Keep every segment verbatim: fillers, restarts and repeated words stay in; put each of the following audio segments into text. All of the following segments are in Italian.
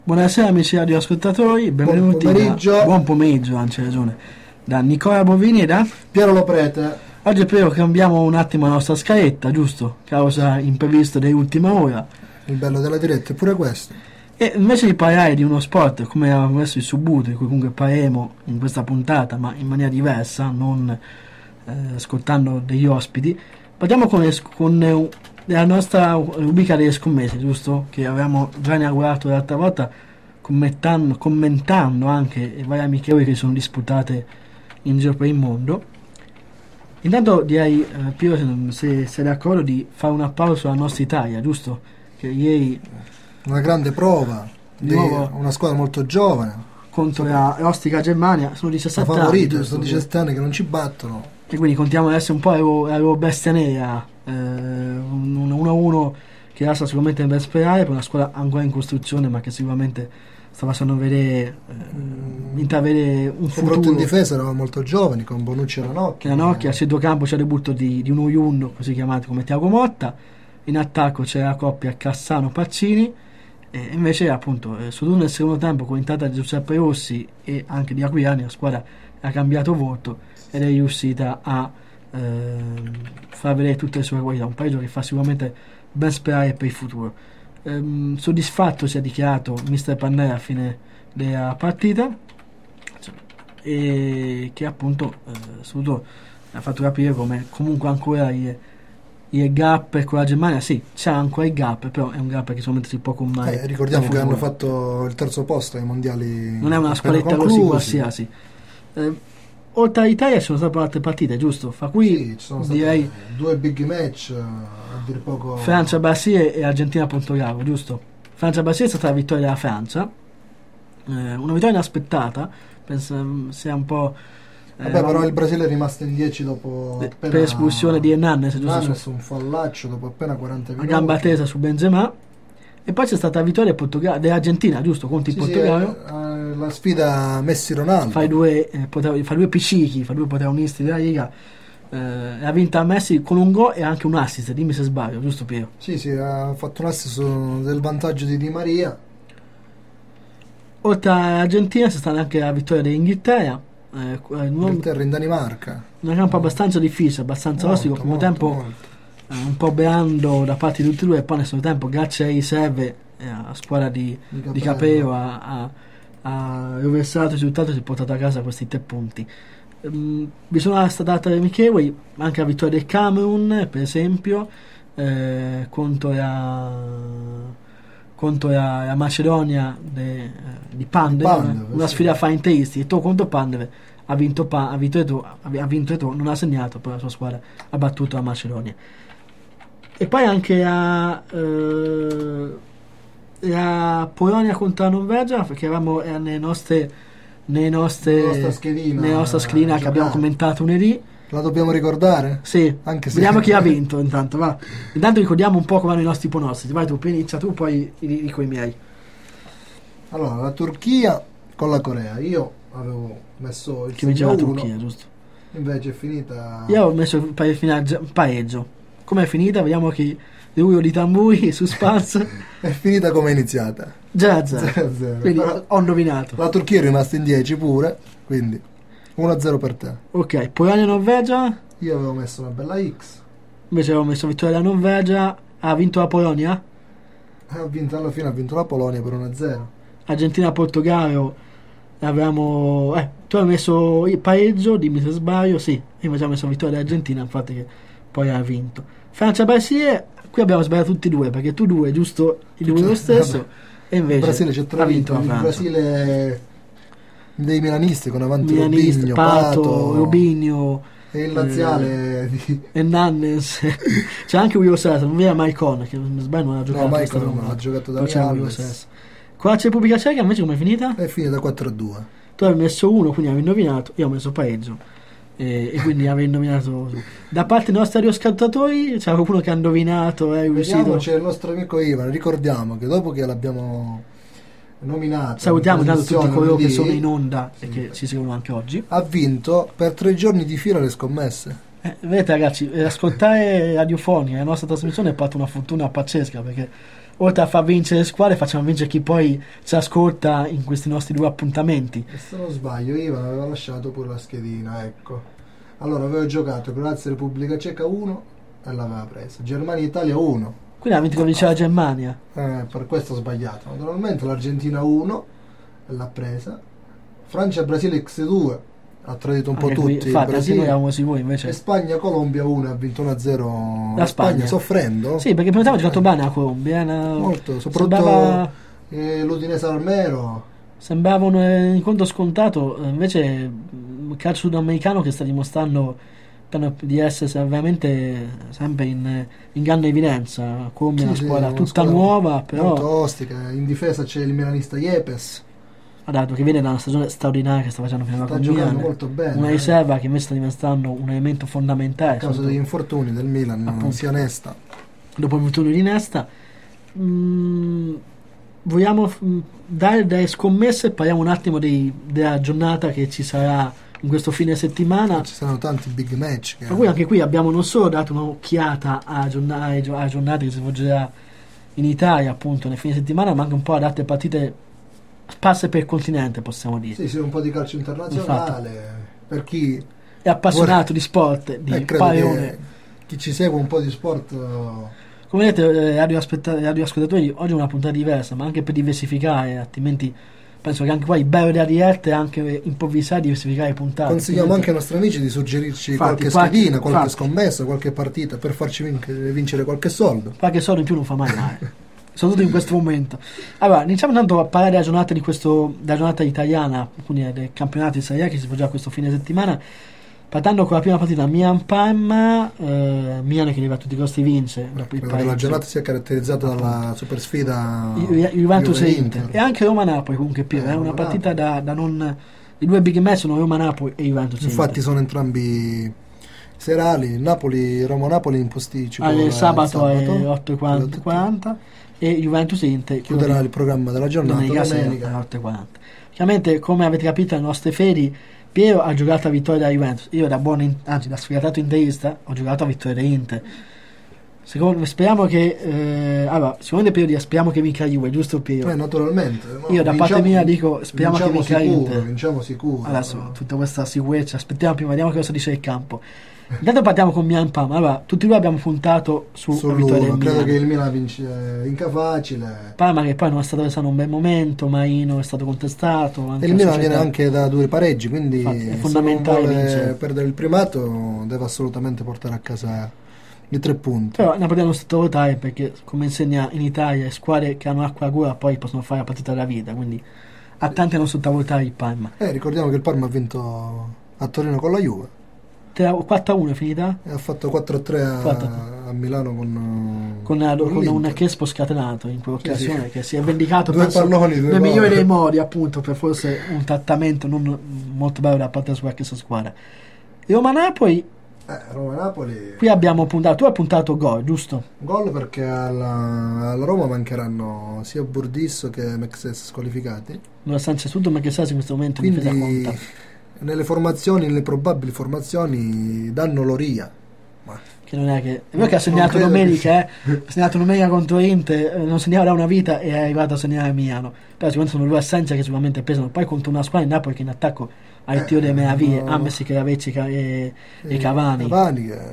Buonasera amici radioascoltatori, benvenuti. Buon pomeriggio. Da, buon pomeriggio, anzi ragione. Da Nicola Bovini e da Piero Loprete. Oggi però cambiamo un attimo la nostra scaletta, giusto? Causa imprevisto dell'ultima ora. Il bello della diretta è pure questo. E invece di parlare di uno sport come avevamo messo il Subbuteo, di cui comunque parleremo in questa puntata, ma in maniera diversa, non eh, ascoltando degli ospiti, parliamo con, le, con eh, la nostra rubrica delle scommesse, giusto? Che avevamo già inaugurato l'altra volta, commentando, commentando anche varie amichevoli che sono disputate in giro per il mondo. Intanto direi, eh, Piero, se sei d'accordo, di fare un applauso alla nostra Italia, giusto? Che ieri una grande prova di di nuovo una squadra molto giovane contro la Ostica Germania, sono diciassette la favorita, anni, sono diciassette anni che non ci battono, e quindi contiamo di essere un po' la loro, la loro bestia nera, eh, un uno a uno che lascia sicuramente ben sperare per una squadra ancora in costruzione, ma che sicuramente sta facendo vedere eh, intravedere un soprattutto futuro. In difesa eravamo molto giovani con Bonucci e Ranocchi. Ranocchi a centrocampo c'è il debutto di, di uno Iunno, così chiamato, come Tiago Motta. In attacco c'è la coppia Cassano-Paccini, e invece appunto eh, soprattutto nel secondo tempo, con l'entrata di Giuseppe Rossi e anche di Aquilani, la squadra ha cambiato volto ed è riuscita a eh, far vedere tutte le sue qualità. Un pareggio che fa sicuramente ben sperare per il futuro. Ehm, soddisfatto si è dichiarato mister Pannella a fine della partita, e che appunto eh, soprattutto ha fatto capire come comunque ancora il, il gap con la Germania, sì, c'è ancora il gap, però è un gap che solamente si può colmare. Eh, ricordiamo che hanno fatto il terzo posto ai mondiali, non è una squadretta così qualsiasi. Eh, oltre all'Italia ci sono state altre partite, giusto? Fa qui sì, ci sono direi due big match, a dire poco. Francia-Brasile e Argentina-Portogallo, giusto? Francia-Brasile è stata la vittoria della Francia, eh, una vittoria inaspettata, penso sia un po'. Eh, Vabbè, però il Brasile è rimasto in dieci dopo de, appena, per espulsione di Hernanes, giusto? Su un fallaccio dopo appena quaranta minuti, a gamba tesa su Benzema. E poi c'è stata la vittoria dell'Argentina, giusto? Contro il sì, Portogallo. Sì, eh, la sfida Messi-Ronaldo. Fa i due, eh, prota- fa due piccichi, fa due protagonisti della Liga. Eh, ha vinto a Messi con un gol e anche un assist, dimmi se sbaglio, giusto Piero? Sì, sì, ha fatto un assist su, del vantaggio di Di Maria. Oltre all'Argentina c'è stata anche la vittoria dell'Inghilterra. Eh, Inghilterra in Danimarca. Un campo abbastanza difficile, abbastanza ostico, al primo tempo eh, un po' beando da parte di tutti e due, e poi nel secondo tempo grazie ai riserve eh, a squadra di, di Capello ha, ha, ha riversato il risultato e si è portato a casa questi tre punti. Um, bisogna stare date amichevoli, anche la vittoria del Camerun per esempio eh, contro la contro la, la Macedonia de, eh, di Pandev, Pandev una sì. sfida fra interisti, e tu contro Pandev ha vinto, pa, ha vinto Eto, ha vinto Eto, non ha segnato, però la sua squadra ha battuto la Macedonia. E poi anche a eh, la Polonia contro la Norvegia, perché eravamo eh, nelle nostre nelle nostre nostra schedina, nella nostra schedina che abbiamo commentato lunedì. La dobbiamo ricordare? Sì, anche se vediamo chi ha vinto intanto, va. Intanto ricordiamo un po' come vanno i nostri pronostici. Vai tu, inizia tu, poi dico i miei. Allora, la Turchia con la Corea. Io avevo messo il che vinceva la Turchia, giusto? Invece è finita. Io ho messo il pareggio. Com'è finita? Vediamo chi. Rullo di tamburi, suspense. È finita come è iniziata. Già a zero. Quindi però ho indovinato. La Turchia è rimasta in dieci pure, quindi uno a zero per te. Ok, Polonia-Norvegia. Io avevo messo una bella X. Invece avevo messo vittoria della Norvegia. Ha vinto la Polonia? Ha vinto, alla fine ha vinto la Polonia per uno a zero. Argentina-Portogallo. Avevamo. Eh, tu hai messo il pareggio, dimmi se sbaglio. Sì, io invece ho messo vittoria dell'Argentina, infatti, che poi ha vinto. Francia-Brasile. Qui abbiamo sbagliato tutti e due, perché tu due, giusto, il due lo stesso, vabbè. E invece il Brasile c'è ha vinto la Francia. Il Brasile dei milanisti con avanti Milanisti, Robinho, Pato, Pato, Robinho e il laziale eh, di Hernanes. C'è anche Willo Cesar, non via Maicon, che non sbaglio non ha giocato. No, Maicon non ha giocato da Alves. Qua c'è Repubblica Ceca, invece come è finita? È finita quattro a due. Tu avevi messo uno, quindi avevi indovinato, io ho messo pareggio. E, e quindi avevi indovinato da parte dei nostri radioascoltatori. C'è qualcuno che ha indovinato, è riuscito. C'è il nostro amico Ivan. Ricordiamo che dopo che l'abbiamo nominato, salutiamo tanto tutti coloro che sono in onda sì, e che ci seguono anche oggi. Ha vinto per tre giorni di fila le scommesse. Eh, vedete ragazzi, ascoltare radiofonia, la nostra trasmissione è fatta una fortuna pazzesca, perché oltre a far vincere le squadre, facciamo vincere chi poi ci ascolta in questi nostri due appuntamenti. E se non sbaglio, Ivan aveva lasciato pure la schedina, ecco. Allora, avevo giocato Croazia Repubblica Ceca uno e l'aveva presa. Germania Italia uno. Quindi ha vinto con la Germania. Eh, per questo ho sbagliato. Naturalmente l'Argentina uno e l'ha presa. Francia Brasile X due. Ha tradito un Anche po' qui, tutti. infatti, anche Brasile. noi eravamo sicuri invece. E Spagna Colombia uno ha vinto uno a zero La Spagna. soffrendo. Sì, perché prima tempo ha giocato bene la Colombia. Una... Molto, soprattutto sembrava, eh, l'Udinese Almero. sembrava un eh, incontro scontato, eh, invece il calcio sudamericano che sta dimostrando per- di essere veramente sempre in, in grande evidenza. Come Sì, una sì, squadra una tutta squadra nuova, però molto ostica. In difesa c'è il milanista Yepes. ha dato che viene da una stagione straordinaria che sta facendo fino Sta con giocando Milan, molto bene. una eh. riserva che invece sta diventando un elemento fondamentale A causa soprattutto degli infortuni del Milan, Appunto. sia Nesta. dopo il infortunio di Nesta. Mm, vogliamo mm, dare delle scommesse e parliamo un attimo dei- della giornata che ci sarà in questo fine settimana. Ci saranno tanti big match. Che... Per cui anche qui abbiamo non solo dato un'occhiata alla giornata, alle gio- alla giornata che si svolgerà in Italia appunto nel fine settimana, ma anche un po' ad altre partite sparse per il continente, possiamo dire. Sì, sì, un po' di calcio internazionale. Per chi È appassionato di sport, di eh, credo pallone. che chi ci segue un po' di sport. Come vedete, eh, radioaspetta- radioascoltatori, oggi è una puntata diversa, ma anche per diversificare, altrimenti penso che anche qua il bello della diretta è anche improvvisare e diversificare le puntate. Consigliamo Altrimenti- anche ai nostri amici di suggerirci Infatti, qualche qualche- schedina, qualche infatti. scommessa, qualche partita per farci vincere, vincere qualche soldo. qualche soldo in più non fa mai male, soprattutto in questo momento. Allora, iniziamo tanto a parlare della giornata di questo, della giornata italiana, quindi del campionato di Serie A che si svolgerà questo fine settimana, partendo con la prima partita Milan-Parma, eh, Milan che deve a tutti i costi vince dopo il Credo che la pareggio. giornata sia caratterizzata dalla super sfida Ju- Ju- Juventus e Juve Inter e anche Roma-Napoli comunque più, Eh, è una Roma-Napoli. partita da, da non... i due big match sono Roma-Napoli e Juventus e Infatti Inter. sono entrambi serali. Napoli, Roma-Napoli in posticipo Ah, il il sabato alle sabato. otto e quaranta e Juventus e Inter Chiuderà il programma della giornata domenica sera alle domenica. otto e quaranta. Chiaramente, come avete capito, le nostre fedi, Piero ha giocato a vittoria da Juventus, io da buon in- anzi da sfigatato interista ho giocato a vittoria da Inter. Secondo, speriamo che eh, allora, sicuramente Piero dice, speriamo che vinca Juve, giusto Piero? Eh, naturalmente. no, Io da parte vinciamo- mia dico speriamo che vinciamo vinca sicuro, Inter. vinciamo sicuro. Adesso tutta questa sicurezza, aspettiamo prima, vediamo cosa dice il campo. Intanto partiamo con Milan Parma. Allora, tutti noi abbiamo puntato su la vittoria Sull'uno, del credo Milan. che il Milan vince vinca facile. Parma che poi non è stato attraversando un bel momento, Marino è stato contestato. Anche E il la Milan società. viene anche da due pareggi, quindi Infatti, è se non fondamentale vuole vincere. perdere il primato deve assolutamente portare a casa i tre punti. Però ne parliamo sottovalutare perché, come insegna in Italia, le squadre che hanno acqua a gola poi possono fare la partita della vita, quindi a tanti non sottovalutare il Parma. Eh, ricordiamo che il Parma ha vinto a Torino con la Juve quattro a uno è finita? e ha fatto quattro a tre a, quattro a tre. a Milano con, Con, con un l'Inter. Crespo scatenato in quell'occasione Sì, sì. che si è vendicato Due penso, palloni, due nel gol. migliore dei modi appunto per forse un trattamento non molto bello da parte della sua stessa squadra. Roma-Napoli, Eh, Roma-Napoli qui abbiamo puntato, tu hai puntato gol, giusto? gol perché alla, alla Roma mancheranno sia Burdisso che Mexes squalificati, Nonostante tutto perché sai in questo momento in difesa quindi conta, nelle formazioni, nelle probabili formazioni danno Loria. Ma che non è che è vero che ha Non segnato credo domenica che- eh, ha segnato domenica contro Inter, eh, non segnava da una vita e è arrivato a segnare a Milano, però sicuramente sono due assenze che sicuramente pesano, poi contro una squadra in Napoli che in attacco ha il Eh, tiro delle meraviglie, no. Ammessi, Caravecci e, e Eh, Cavani. Cavani che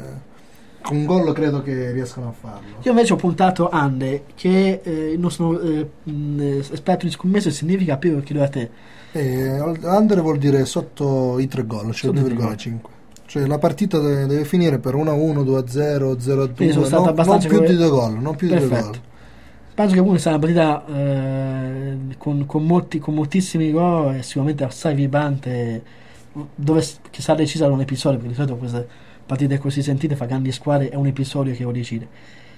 con gol credo che riescano a farlo. Io invece ho puntato Ande, che eh, non sono eh, mh, esperto di scommesse, significa più chiedo a te. E under vuol dire sotto i tre gol, cioè Sotto i tre due virgola cinque. Cioè la partita deve, deve finire per uno a uno, due a zero, zero a due, Quindi sono stato non, abbastanza non più come- di due gol, non più di due Perfetto. gol. Penso che comunque sarà una partita eh, con, con, molti, con moltissimi gol e sicuramente assai vibrante, dove s- che sarà decisa da un episodio, perché di solito queste partite così sentite fa grandi squadre, è un episodio che lo decide.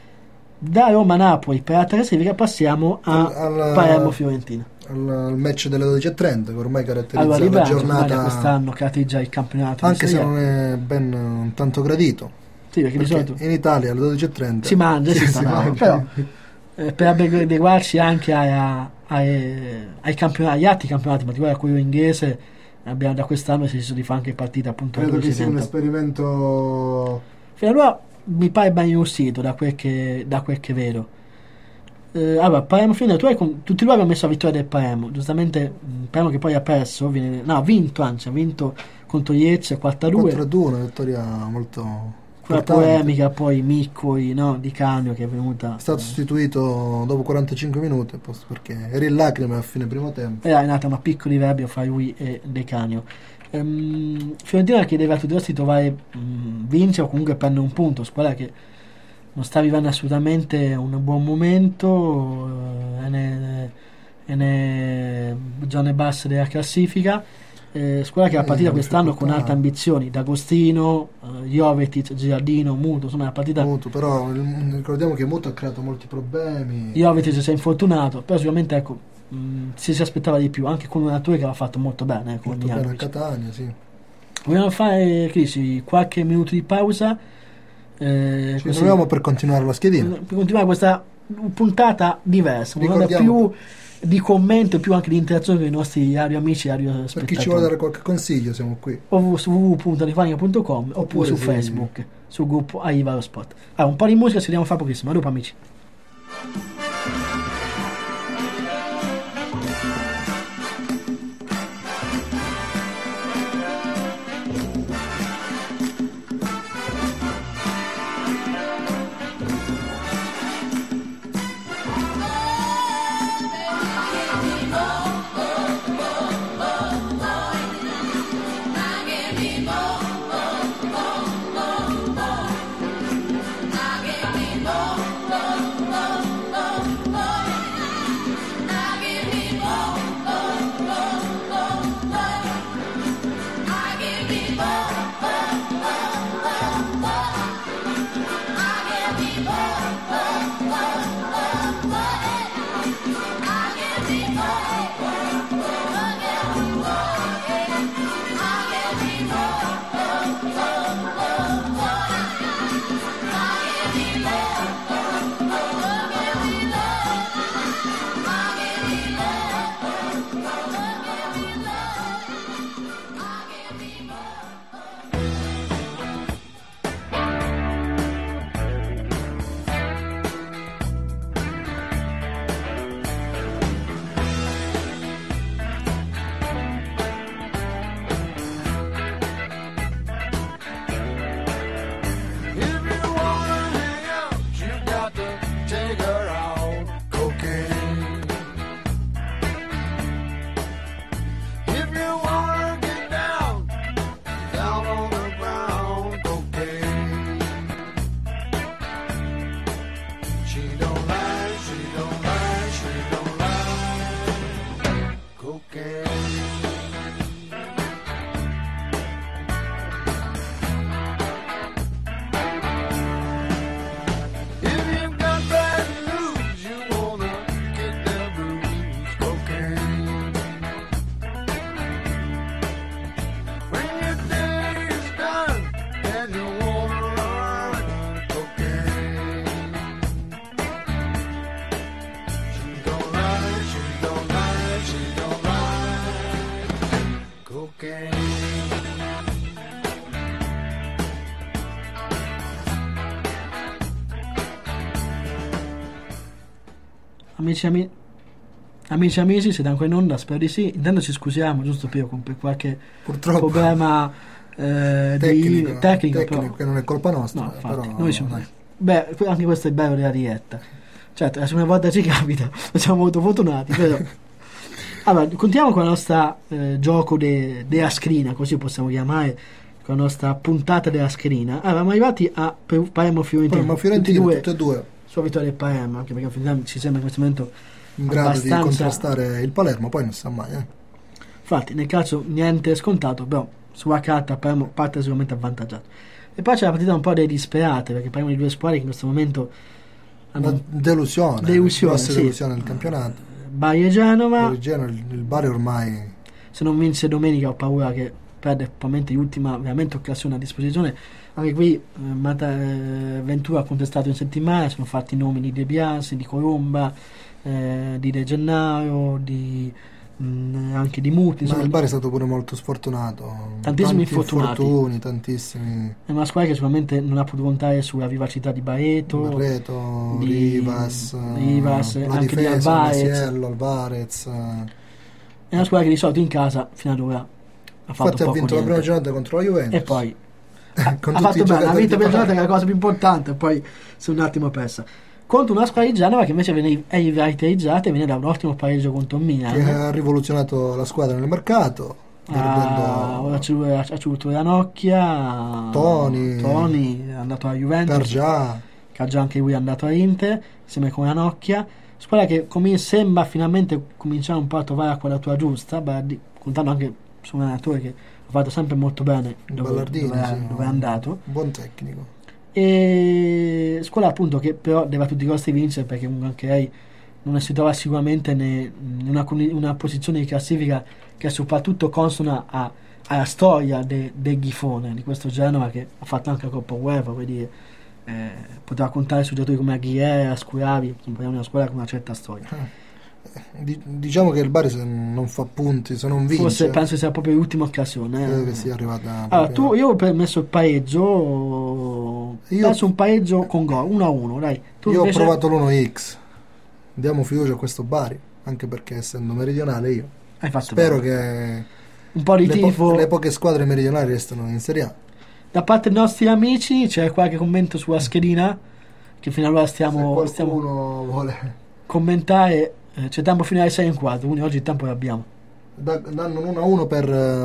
Da Roma-Napoli per la classifica passiamo a Al- al- Palermo-Fiorentina. Al, al match delle dodici e trenta che ormai caratterizza Allora, la Librante ormai da giornata, quest'anno caratterizza il campionato di anche se Serie A. non è ben eh, tanto gradito, Sì, perché di perché solito in Italia alle dodici e trenta si mangia, si sta là, mangia. però eh, per adeguarci anche a- ai, ai campionati, agli altri campionati, in particolare a quello inglese, abbiamo, da quest'anno si è deciso di fare anche partite appunto Credo dove che si sia un tenta. esperimento Fino ad ora mi pare ben riuscito da quel che, da quel che vedo. Eh, allora, Palermo Fiorentina, tu hai con, tutti loro hanno messo la vittoria del Palermo, giustamente mh, Palermo che poi ha perso, viene, no, ha vinto, anzi ha vinto contro Iezza quattro a due, quattro a due, una vittoria molto quella importante. polemica poi Miccoli, no, Di Canio che è venuta, È stato eh, sostituito dopo quarantacinque minuti posto perché era in lacrime a fine primo tempo. era nata una piccola verbi fra lui e De Canio. Ehm, Fiorentina chiedeva a tutti i resti di trovare mh, vincere o comunque prendere un punto, squadra che non sta vivendo assolutamente un buon momento, eh, è ne- è ne zone basse della classifica, eh, squadra che ha Eh, partita quest'anno con difficoltà. alte ambizioni, D'Agostino, eh, Jovetic, Giardino, Muto, insomma una partita. Mutu, però il- ricordiamo che Mutu ha creato molti problemi. Jovetic si è infortunato, però sicuramente ecco, mh, si, si aspettava di più, anche con un allenatore che aveva fatto molto bene, eh, con molto bene a Janovic. Catania, sì. Vogliamo fare, Crisi, qualche minuto di pausa, eh, Ci così, troviamo per continuare la schedina. per continuare questa puntata diversa, una puntata Ricordiamo- più di commento e più anche di interazione con i nostri radio amici e radio Per chi ci vuole spettatori, dare qualche consiglio siamo qui. o su w w w punto anifanica punto com oppure, Oppure su sì. Facebook, sul gruppo Aiva lo Spot. Allora, un po' di musica ci vediamo fra pochissimo, a dopo amici. Amici ami- amici e amici, siete ancora in onda? Spero di sì. Intanto ci scusiamo, giusto per, per qualche Purtroppo problema eh, tecnico, di, tecnico, tecnico però. che non è colpa nostra. No, infatti, però, noi siamo- dai. Beh, anche questo è il bello della diretta. Certo, la prima volta ci capita, siamo molto fortunati, però. Allora, continuiamo con la nostra eh, gioco de- della scrina, così possiamo chiamare, con la nostra puntata della scrina. Allora, siamo arrivati a Pe- Palermo Fiorentina. Poi, ma Fiorentina, tutti e tutte e due, due sua vittoria del Palermo, anche perché Fiorentina ci sembra in questo momento in grado di abbastanza- contrastare il Palermo, poi non sa mai. Eh. Infatti, nel caso niente è scontato, però sulla carta Palermo parte sicuramente avvantaggiato. E poi c'è la partita un po' dei disperate, perché parliamo di due squadre che in questo momento hanno Una delusione, Delusione, grossa sì. delusione nel campionato. Bari e Genova. Il, Genoa, il, il Bari ormai Se non vince domenica ho paura che perde probabilmente l'ultima veramente occasione a disposizione. Anche qui eh, Mata, eh, Ventura ha contestato in settimana, sono fatti i nomi di De Biasi, di Colomba, eh, di De Gennaro, di mh, anche di muti. Ma Insomma, il Bari è stato pure molto sfortunato. Tantissimi Tanti infortunati. infortuni, tantissimi. È una squadra che sicuramente non ha potuto contare sulla vivacità di Bareto, Barreto, di Rivas, Rivas, la anche di difesa, Alvarez. Masiello, Alvarez. È una squadra che di solito in casa fino ad ora ha fatto Infatti ha poco vinto la niente. prima giornata contro la Juventus. E poi ha, Con ha tutti fatto i bene, ha giocatori vinto di per giornata, Bari. che è la cosa più importante. Poi si è un attimo persa contro una squadra di Genova che invece viene, è rivitalizzata e viene da un ottimo pareggio contro il Milan. Che ha rivoluzionato la squadra nel mercato. Ah, ora c'è lui, ha c'è avuto Ranocchia, Toni. Toni è andato alla Juventus, Cargià. che ha già anche lui è andato a Inter insieme con Ranocchia. Squadra che come sembra finalmente cominciare un po' a trovare la quadratura giusta, beh, contando anche su un allenatore che ha fatto sempre molto bene dove, Ballardini, dove, è, sì, dove è andato. Buon tecnico. E scuola appunto che però deve a tutti i costi vincere, perché comunque anche lei non si trova sicuramente ne- in una, con- una posizione di classifica che è soprattutto consona a- alla storia de- del Ghifone, di questo Genova che ha fatto anche la Coppa UEFA, quindi eh, poteva contare su giocatori come Aguilera, Scuravi, insomma parliamo di una squadra con una certa storia. Di- diciamo che il Bari se non fa punti, se non vince, Forse penso sia proprio l'ultima occasione. credo eh. che sia arrivata Allora, proprio- tu, io ho messo il pareggio, Io- penso un pareggio con gol, uno a uno, dai. Tu Io invece- ho provato l'uno X. Diamo fiducia a questo Bari, anche perché essendo meridionale io Hai fatto spero bene. che Un po' di le, po- tifo le poche squadre meridionali restano in Serie A. da parte dei nostri amici. C'è qualche commento sulla schedina che fino ad ora Se stiamo, stiamo qualcuno vuole commentare. Eh, c'è tempo fino alle sei e un quarto, quindi oggi il tempo lo abbiamo. da- danno un uno a uno per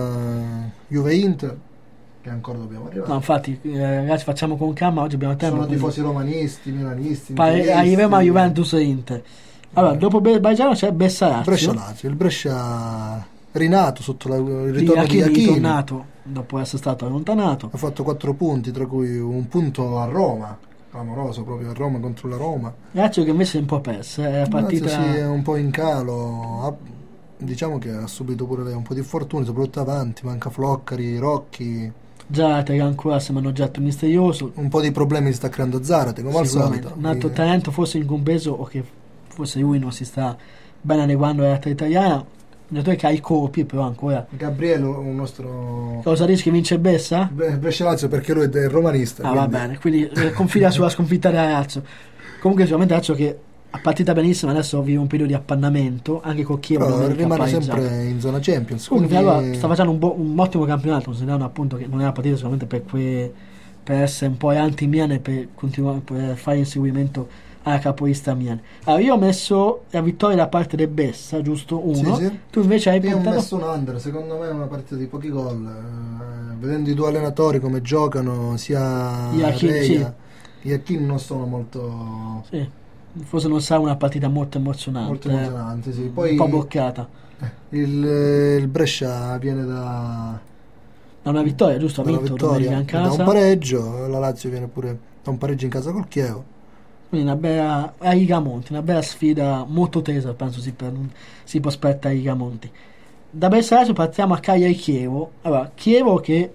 eh, Juve Inter, che ancora dobbiamo arrivare. No, infatti, eh, ragazzi, facciamo con calma. Oggi abbiamo tempo. Sono quindi tifosi romanisti, milanisti, pare- interisti. arriviamo a Juventus e Inter. Allora, Eh. dopo Be- Brescia c'è Bessa Brescia Lazio. Lazio, il Brescia rinato sotto la- il Di ritorno di Iachini, Iachini. ritornato dopo essere stato allontanato. Ha fatto quattro punti, tra cui un punto a Roma, clamoroso proprio a Roma contro la Roma. Lazio che invece è un po' persa, è la partita. Lazio sì, è un po' in calo, ha- diciamo che ha subito pure lei un po' di infortuni, soprattutto avanti, manca Floccari, Rocchi, Zarate che ancora sembra un oggetto misterioso. un po' di problemi si sta creando Zarate, come al Sicuramente. solito. Un altro Eh, talento forse incompreso, o che forse lui non si sta bene adeguando all'arte italiana. Un giocatore che ha i colpi, però ancora. Gabriele, un nostro Cosa dici che vince Bessa? Bre- Brescia Lazio, perché lui è romanista. Ah, va quindi- bene, quindi eh, confida sulla sconfitta della Lazio. Comunque sicuramente Lazio che ha partita benissimo, adesso vive un periodo di appannamento, anche con Chievo Però domenica rimane pareggiato. sempre in zona Champions. Comunque quindi- allora, sta facendo un, bo- un ottimo campionato, considerando appunto che non è una partita solamente per, que- per essere un po' anti-Milan e per, continuare, per fare inseguimento alla capolista Milan. Allora io ho messo la vittoria da parte del Bessa, giusto? Uno. Sì, sì. Tu invece hai Io ho puntato messo un under, secondo me è una partita di pochi gol. Eh, vedendo i due allenatori come giocano, sia Iachini, Reia, Iachini non sono molto, sì, forse non sarà una partita molto emozionante, molto eh. emozionanti. Sì. Poi un po' bloccata. il, il Brescia viene da, Da una vittoria, giusto? Ha da una vinto vittoria, domenica in da un casa. pareggio, la Lazio viene pure da un pareggio in casa col Chievo. Quindi una bella a Igamonti, una bella sfida molto tesa, penso si, per- si prospetta a Igamonti. Da Bessaracio partiamo a Cagliari-Chievo. Allora, Chievo che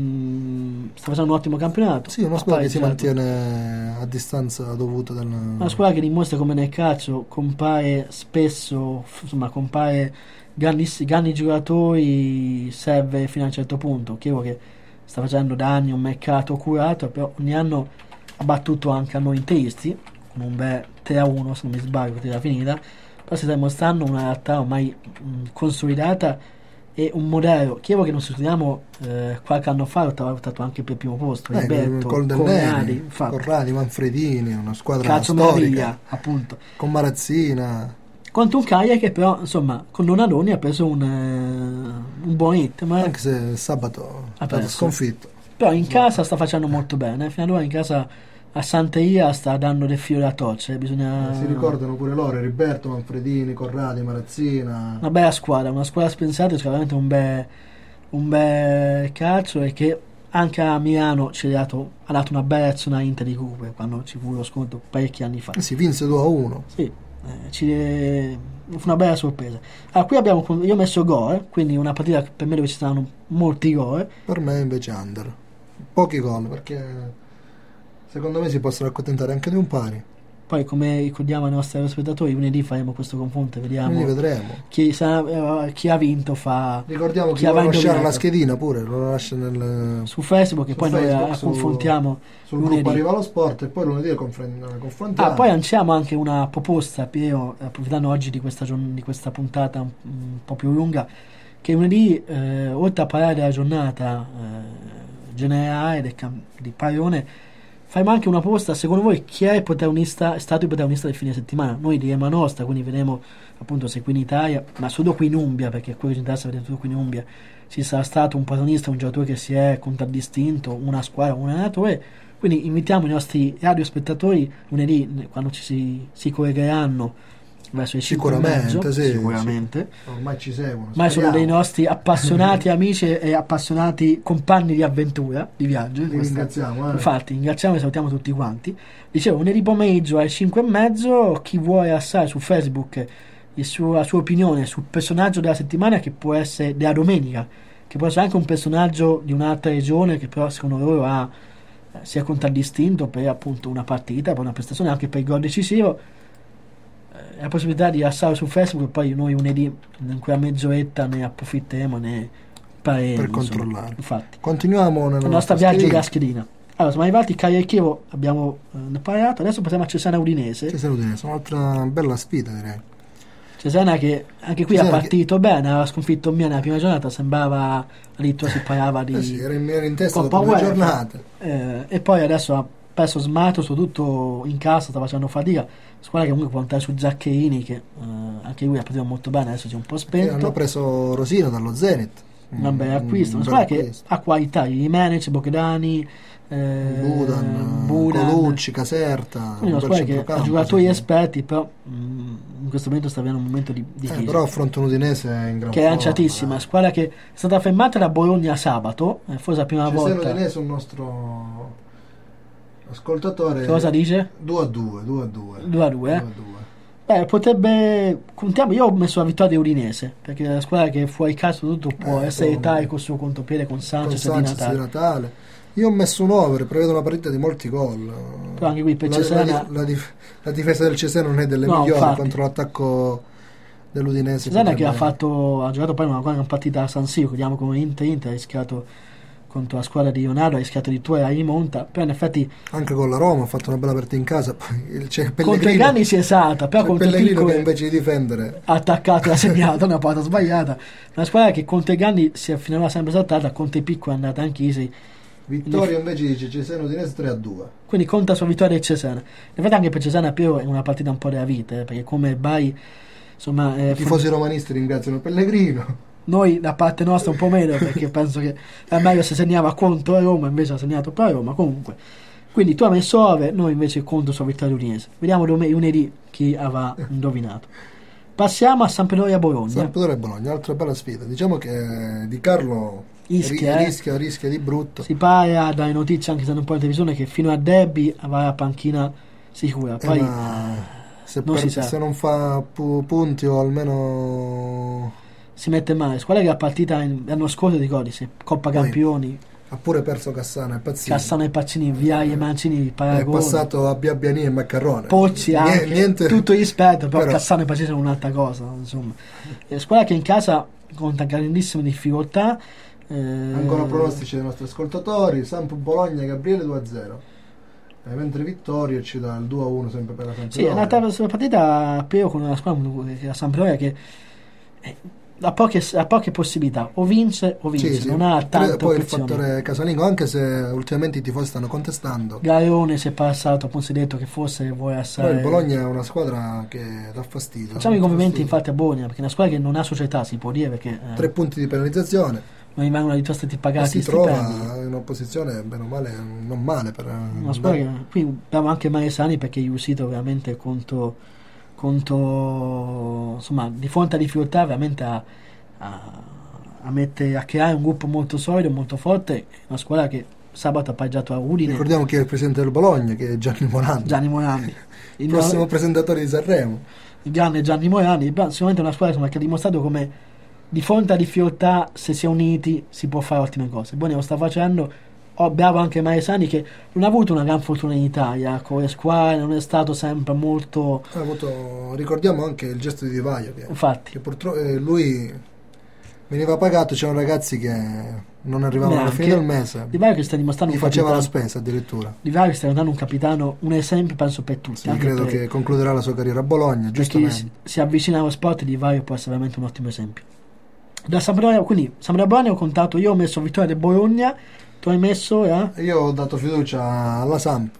mh, sta facendo un ottimo campionato. Sì, una ha squadra che si pareggiato. mantiene a distanza dovuta dal... Una squadra che dimostra come nel calcio compare spesso, f- insomma, compare grandi, grandi giocatori, serve fino a un certo punto. Chievo che sta facendo da anni un mercato curato, però ogni anno ha battuto anche a noi interisti, con un bel tre a uno, se non mi sbaglio, che era finita. Però si sta dimostrando una realtà ormai mh, consolidata e un modello. Chievo che non sosteniamo eh, qualche anno fa, ha lottato anche per il primo posto. Eh, Roberto, col Corradi, Denneri, infatti. Corradi, Manfredini, una squadra Calcio storica, meraviglia, appunto. con Marazzina. Contro un Cagliari che però, insomma, con Donadoni ha preso un, eh, un buon hit, ma Anche se sabato è Ha stato perso. sconfitto. però in casa sta facendo molto bene. Fino ad ora in casa a Santeria sta dando del filo da torcere. Bisogna... Eh, si ricordano pure loro, Riberto, Manfredini, Corradi, Marazzina. Una bella squadra, una squadra spensata, sicuramente un bel, un bel calcio e che anche a Milano ci ha dato, ha dato una bella azione a Inter di Cooper quando ci fu lo scontro parecchi anni fa. Eh, si vinse due a uno. Sì, eh, ci, fu una bella sorpresa. Allora, qui abbiamo, io ho messo gol, quindi una partita per me dove ci stanno molti gol. Per me invece under. Pochi gol, perché secondo me si possono accontentare anche di un pari. poi come ricordiamo ai nostri spettatori, lunedì faremo questo confronto, vediamo Quindi vedremo. chi, sa, chi ha vinto fa. Ricordiamo chi che vuole lasciare indovinato. la schedina pure, lo lascia nel, su Facebook, e su poi Facebook, noi la su- confrontiamo sul lunedì. gruppo Arriva lo Sport e poi lunedì lo confron- confrontiamo. Ah, poi lanciamo anche una proposta, Piero, approfittando oggi di questa, giorn- di questa puntata un, un po' più lunga, che lunedì, eh, oltre a parlare della giornata eh, generale del cam- di Parione, faremo anche una proposta. Secondo voi chi è il protagonista, è stato il protagonista del fine settimana? Noi diremo la nostra, quindi vedremo appunto se qui in Italia, ma soprattutto qui in Umbria, perché quello che ci interessa vedere tutto qui in Umbria, ci sarà stato un protagonista, un giocatore che si è contraddistinto, una squadra, un allenatore. Quindi invitiamo i nostri radiospettatori lunedì, quando ci si, si collegheranno verso le cinque e Sicuramente, mezzo, sì, sicuramente. Ormai ci seguono. Ma sono speriamo. dei nostri appassionati amici e appassionati compagni di avventura, di viaggio. Li Questa- ringraziamo. Eh. Infatti, ringraziamo e salutiamo tutti quanti. Dicevo, lunedì pomeriggio alle cinque e mezzo, chi vuole assare su Facebook il suo- la sua opinione sul personaggio della settimana, che può essere della domenica, che può essere anche un personaggio di un'altra regione, che però secondo loro ha, eh, si è contraddistinto per appunto una partita, per una prestazione, anche per il gol decisivo. Eh, la possibilità di assare su Facebook, e poi noi lunedì in quella mezz'oretta ne approfitteremo, ne parleremo, Per insomma. controllare. Infatti, Continuiamo nella il nostro viaggio schedina. della schedina. Allora, siamo arrivati, Cagliari e Chievo, abbiamo eh, parlato, adesso passiamo a Cesena Udinese. Ci saluti, è un'altra bella sfida, direi. Cesena che anche qui Cesena ha partito bene, aveva sconfitto Milan nella prima giornata, sembrava addirittura si parlava di Eh sì, era in, era in testa Coppa dopo due UEFA. giornate. Eh, e poi adesso ha perso smatto, soprattutto in casa sta facendo fatica. Squadra che comunque può andare su Zaccherini, che eh, anche lui ha partito molto bene, adesso si è un po' Che spento. hanno preso Rosino dallo Zenit. Un bel acquisto, Un una bel squadra che acquisto. ha qualità, Jimenez, Bogdani, eh, Budan, Budan. Colucci, Caserta. Quindi una un bel squadra che ha centrocampo, giocatori sì. esperti, però mh, in questo momento sta avendo un momento di, di Eh, crisi. però affronta un Udinese in gran Che è forma, lanciatissima, eh. squadra che è stata fermata da Bologna sabato, eh, forse la prima Cesena volta. Udinese, un nostro ascoltatore. Cosa dice? due a due, due a due. due a due, eh? due a due. Beh, potrebbe. Contiamo, io ho messo la vittoria di Udinese, perché è la squadra che fuori casa tutto può Eh, essere con- Italia col suo contropiede con Con Sanchez e Di Sanchez di Natale. Natale. Io ho messo un over, prevedo una partita di molti gol. Però anche qui per la, Cesena- la, la dif- la difesa del Cesena non è delle No, migliori infatti. contro l'attacco dell'Udinese. Cesena che ha potrebbe- fatto, ha giocato poi una gran partita a San Siro, vediamo come Inter, Inter ha rischiato contro la squadra di Leonardo, ha rischiato di due, la rimonta, però in effetti Anche con la Roma ha fatto una bella partita in casa. Poi il- c'è contro i Pellegrino, grandi si esalta, però c'è contro i Pellegrino che piccoli invece di difendere ha attaccato e ha segnato una porta sbagliata. Una squadra che contro i grandi si è finora sempre esaltata, contro i piccoli è andata anche easy. Vittoria invece dice Cesena Udinese tre a due. Quindi conta sulla vittoria del Cesena. In realtà anche per Cesena Piero è una partita un po' della vita, eh, perché come Bari, insomma, eh, I tifosi romanisti ringraziano Pellegrino. noi da parte nostra un po' meno, perché penso che è meglio se segnava contro la Roma, invece ha segnato per la Roma. Comunque, quindi tu hai messo ove, noi invece conto sulla vittoria udinese. Vediamo dome- lunedì chi avrà indovinato. Passiamo a Sampdoria Bologna. Sampdoria e Bologna, altra bella sfida. Diciamo che Di Carlo Ischia, ri- eh. rischia, rischia di brutto. Si parla dalle notizie, anche se non un po' in televisione, che fino a Derby avrà la panchina sicura. Eh, Poi ma se, non per- si sa. se non fa pu- punti o almeno si mette male. Squadra che la partita in- l'anno scorso, ricordi, se Coppa Poi, Campioni, ha pure perso Cassano e Pazzini. Cassano e Pazzini, Viai e Mancini, È Paragone, passato a Biabiani e Maccarrone. Pozzi Nie- anche, niente- tutto rispetto, però, però- Cassano e Pazzini sono un'altra cosa, insomma. È squadra che in casa conta grandissime difficoltà. eh, Ancora pronostici dei nostri ascoltatori. Samp Bologna Gabriele due a zero. Eh, mentre Vittorio ci dà il due a uno sempre per la Sì, è Sampdoria. andata sulla partita Piero con una squadra che la Sampdoria che eh, ha poche, ha poche possibilità, o vince o vince, Sì, sì. non ha tante Poi il opzioni. fattore casalingo, anche se ultimamente i tifosi stanno contestando. Gareone si è passato, appunto si è detto che forse vuole Però assare. il Bologna è una squadra che dà fastidio. Facciamo i dà complimenti fastidio. infatti a Bologna, perché è una squadra che non ha società, si può dire, perché eh, Tre punti di penalizzazione. non rimangono addirittura stati E pagati si stipendi. trova in una posizione bene o male, non male per Una squadra che qui abbiamo anche Maresani, perché è riuscito veramente contro, contro insomma di fronte a difficoltà veramente a, a, a, mettere, a creare un gruppo molto solido, molto forte. Una squadra che sabato ha pareggiato a Udine. Ricordiamo chi è il presidente del Bologna, che è Gianni Morandi, Gianni Morandi, il il, prossimo presentatore di Sanremo. il grande Gianni Morandi, però sicuramente una squadra insomma, che ha dimostrato come di fronte a difficoltà, se si è uniti, si può fare ottime cose. Bologna lo sta facendo, oh, bravo anche Maresani, che non ha avuto una gran fortuna in Italia con le squadre, non è stato sempre molto... Ha avuto, ricordiamo anche il gesto di Di Vaio, che, Infatti. che purtroppo eh, lui veniva pagato, c'erano ragazzi che non arrivavano alla fine del mese, Di Vaio che sta dimostrando gli un faceva la capitano, spesa addirittura. Di Vaio che sta diventando un capitano, un esempio penso per tutti. Sì, anche credo per, che concluderà la sua carriera a Bologna, per chi giustamente. si, si avvicina allo sport, Di Vaio può essere veramente un ottimo esempio. Da Sampdoria, quindi Sampdoria Bologna ho contato, io ho messo vittoria del Bologna, tu hai messo eh? Io ho dato fiducia alla Samp,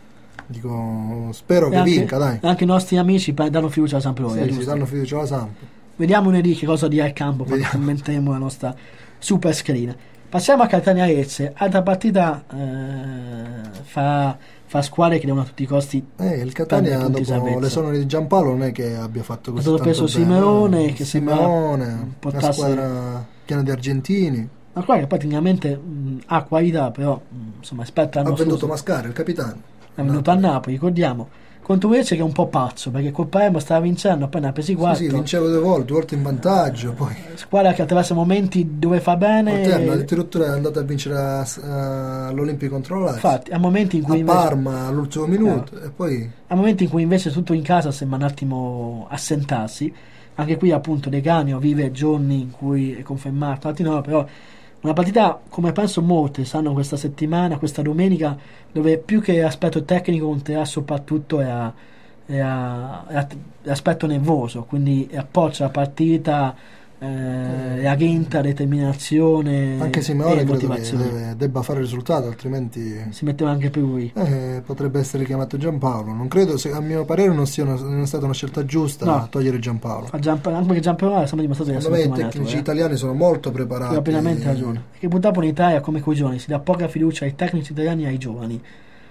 dico spero E che anche, vinca, dai. anche i nostri amici pa- danno fiducia alla Sampdoria, Sì, sì, giusto? danno fiducia alla Samp. Vediamo lunedì che cosa dirà il campo quando Vediamo. commenteremo la nostra super screen. Passiamo a Catania Lecce, altra partita eh, fa, fa squadre che devono a tutti i costi. Eh, il Catania prendere punti dopo salvezza. l'esonero di Giampaolo non è che abbia fatto È così stato tanto preso bene. Simeone, che sembra Simeone, portasse- una squadra piena di argentini. Ma qua che poi tecnicamente mh, ha qualità, però mh, insomma aspetta Ha l'anno venduto scorso. Mascari, il capitano. È venuto a Napoli, ricordiamo. Contro Lecce che è un po' pazzo, perché col Palermo stava vincendo, appena ha presi Sì, quattro. sì, vinceva due volte, due volte in vantaggio, poi Squadra che attraversa momenti dove fa bene. Alterno, addirittura è andata a vincere a- a- all'Olimpico contro la Lazio. Infatti, a momenti in cui A invece, Parma all'ultimo minuto e poi a momenti in cui invece tutto in casa sembra un attimo assentarsi. Anche qui appunto De Canio vive giorni in cui è confermato, altri no, però una partita come penso molte sanno questa settimana, questa domenica, dove più che aspetto tecnico conterà soprattutto è a, è a- è a- è aspetto nervoso, quindi è approccio alla partita, eh, è a grinta, determinazione anche e Simeone credo che motivazione. deve- debba fare il risultato, altrimenti Si metteva anche per lui. eh, potrebbe essere chiamato Giampaolo. Non credo, se- a mio parere non sia una- non è stata una scelta giusta No. togliere Giampaolo. Fa Giamp- anche perché Giampaolo ha sempre dimostrato di Secondo essere me i molto tecnici maniaco, eh. italiani sono molto preparati. Ha pienamente ragione. Perché purtroppo in Italia, come coi giovani, si dà poca fiducia ai tecnici italiani e ai giovani.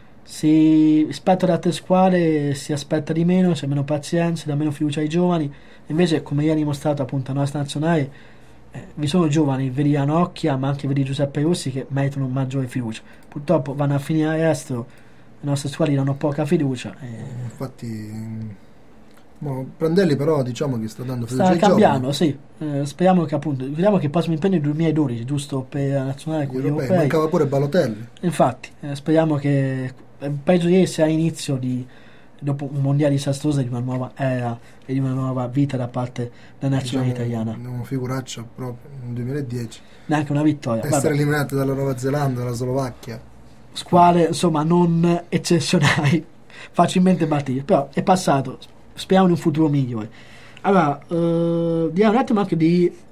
Si, rispetto ad altre squadre si aspetta di meno, c'è meno pazienza, si dà meno fiducia ai giovani. Invece, come ieri ha dimostrato appunto la nostra nazionale, eh, vi sono giovani, vedi Ranocchia, ma anche vedi Giuseppe Rossi, che meritano maggiore fiducia. Purtroppo vanno a finire all'estero, le nostre squadre danno poca fiducia. E Infatti, mo, Prandelli però diciamo che sta dando fiducia sta ai cambiando, giovani. sì. Eh, speriamo che appunto, vediamo che il prossimo impegno è il duemiladodici, giusto per la nazionale Gli con gli europei. europei. Mancava pure Balotelli. Infatti, eh, speriamo che eh, peggio di ieri sia l'inizio di, dopo un mondiale disastroso, di una nuova era e di una nuova vita da parte della nazionale Diciamo, italiana. una figuraccia proprio nel duemiladieci. Neanche una vittoria. Essere Vabbè, eliminati dalla Nuova Zelanda, dalla Slovacchia. squadre insomma non eccezionali, facilmente battibili, però è passato. Speriamo in un futuro migliore. Allora, eh, direi un attimo anche di eh,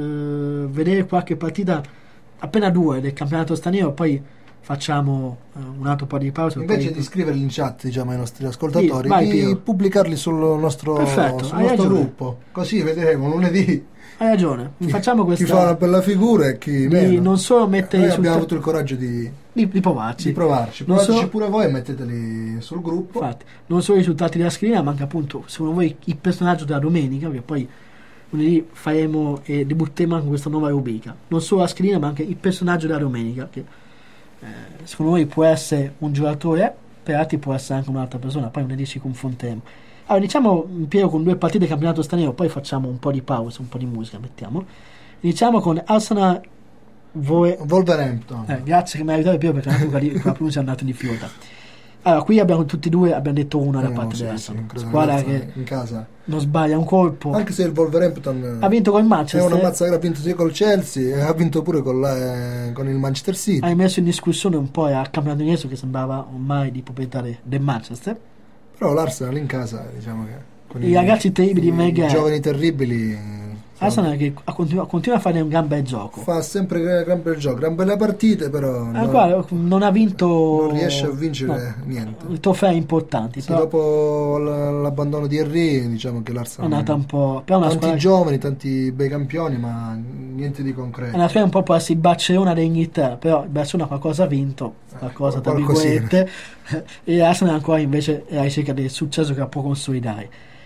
vedere qualche partita, appena due del campionato straniero, poi facciamo eh, un altro po' di pausa. Invece poi... di scriverli in chat, diciamo, ai nostri ascoltatori, Sì, vai, di Piero. pubblicarli sul nostro, Perfetto, sul hai nostro ragione. gruppo. Così vedremo lunedì Hai ragione, chi, facciamo chi questa fa una bella figura e chi di meno. non solo mettere Noi sul abbiamo ta- avuto il coraggio di, di, di provarci, di provarci. Non Provateci so- pure voi e metteteli sul gruppo. infatti, non solo i risultati della scrivania, ma anche appunto secondo voi il personaggio della domenica, che poi lunedì faremo e debutteremo anche questa nuova rubrica, non solo la scrivania ma anche il personaggio della domenica, che eh, secondo voi può essere un giocatore, per altri può essere anche un'altra persona, poi lunedì ci confronteremo. Allora iniziamo Piero con due partite del campionato straniero, poi facciamo un po' di pausa, un po' di musica mettiamo. Iniziamo con Arsenal Vo- Wolverhampton. eh, grazie che mi hai aiutato Piero, perché anche con la pronuncia è andata in difficoltà. Allora, qui abbiamo tutti e due abbiamo detto una da No, parte sì, dell'Arsenal, sì, credo squadra che che in casa. non sbaglia un colpo, Anche se il Wolverhampton ha vinto con il è Manchester, una mazza che ha vinto sia col Chelsea e ha vinto pure con, la- eh, con il Manchester City. hai messo in discussione un po' al campionato inglese che sembrava ormai di proprietà de- del Manchester. Però l'Arsenal in casa, diciamo che con I ragazzi terribili di i Maguire. giovani terribili, Arsenal che ha continua, continua a fare un gran bel gioco. fa sempre gran, gran bel gioco, gran belle partite, però Ah, no- qua non ha vinto, non riesce a vincere no, niente. trofei importanti, Sì, però dopo l- l'abbandono di Henry, diciamo che è l'Arsenal andata un po', però è una tanti squadra, giovani, tanti bei campioni, ma niente di è concreto. una squadra un po' può essere il Barcellona d'Inghilterra, però il Barcellona qualcosa ha vinto, qualcosa tra qualcosina. virgolette, e Arsenal ancora invece è alla ricerca del successo che può consolidare.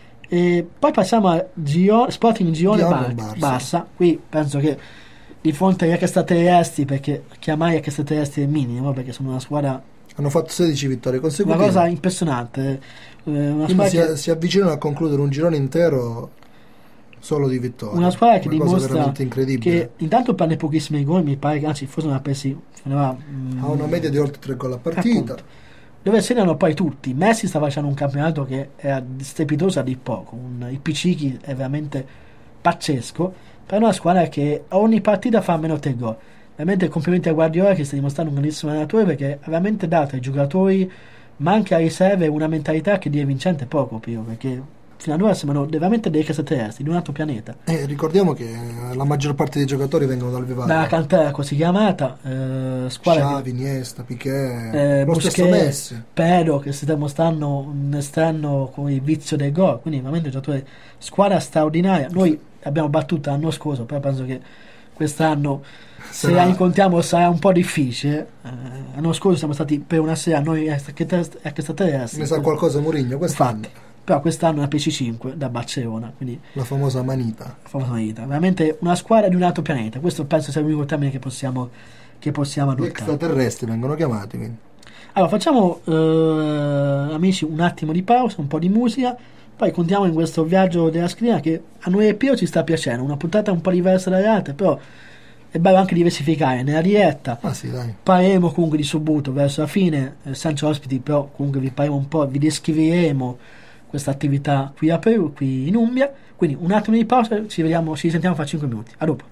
E poi passiamo a Gio- Sporting Gione Girone, Bar- Barça. Barça. Qui penso che di fronte agli extraterrestri, perché chiamare extraterrestri è minimo, perché sono una squadra, Hanno fatto sedici vittorie una consecutive. cosa impressionante, eh, una Quindi squadra si, che si avvicinano a concludere un girone intero solo di vittoria. Una squadra che Una cosa dimostra veramente incredibile. che intanto prende pochissimi gol, mi pare che anzi forse ne ha presi ne aveva, mm, Ha una media di oltre tre gol a partita. appunto, dove segnano poi tutti. Messi sta facendo un campionato che è strepitoso a dir poco, un, il Pichichi è veramente pazzesco, per una squadra che ogni partita fa almeno tre gol. Veramente complimenti a Guardiola che sta dimostrando un grandissimo allenatore, perché ha veramente dato ai giocatori, ma anche a riserve, una mentalità che di vincente è poco, Pio, perché fino ad ora sembrano veramente dei extraterrestri di un altro pianeta. Eh, ricordiamo che la maggior parte dei giocatori vengono dal vivaio. Dalla cantera così chiamata, eh, squadra Xavi, Iniesta, Piqué, eh, lo stesso Messi. Busquets, Pedro che si sta mostrando un esterno con il vizio del gol, quindi veramente un giocatore, squadra straordinaria. Noi abbiamo battuto l'anno scorso, però penso che quest'anno se Sarà- la incontriamo sarà un po' difficile. Eh, l'anno scorso siamo stati per una sera noi extraterrestri, Ne sa qualcosa Mourinho quest'anno. infatti, però quest'anno è una P C cinque da Barcellona, quindi La famosa manita. famosa vita. Veramente una squadra di un altro pianeta. Questo penso sia l'unico termine che possiamo, che possiamo Gli adottare. extraterrestri vengono chiamati. Quindi. Allora, facciamo, eh, amici, un attimo di pausa, un po' di musica, poi continuiamo in questo viaggio della scrivania che a noi e Pio ci sta piacendo. Una puntata un po' diversa dalle altre, però è bello anche diversificare. Nella diretta Ah sì, dai. parleremo comunque di subbuto verso la fine, eh, senza ospiti, però comunque vi parleremo un po', vi descriveremo questa attività qui a Perù, qui in Umbria. Quindi un attimo di pausa, ci vediamo, ci sentiamo fra cinque minuti. A dopo.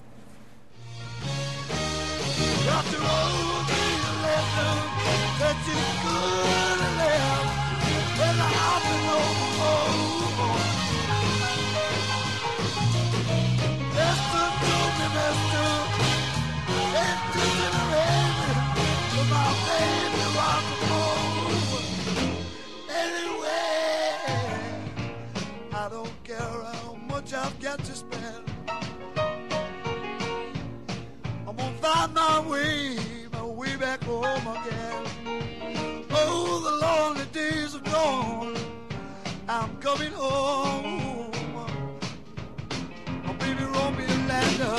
I don't care how much I've got to spend. I'm gonna find my way, my way back home again. Oh, the lonely days are gone. I'm coming home. Oh, baby, roll me a lander.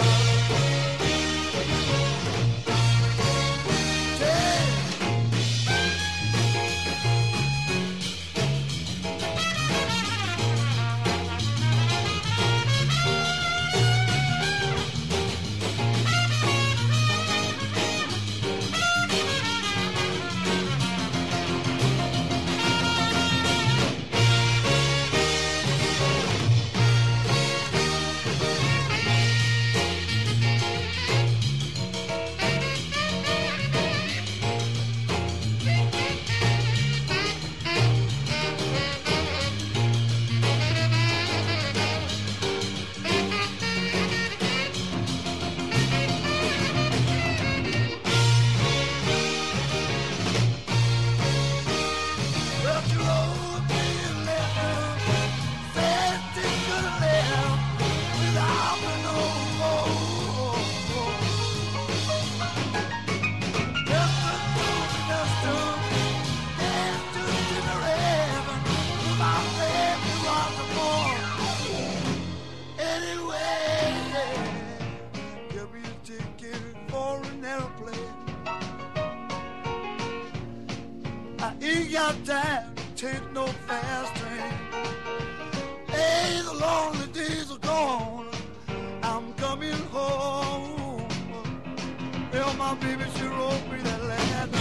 Ain't got time to take no fast train. Hey, the lonely days are gone. I'm coming home. Well, my baby, she wrote me that letter.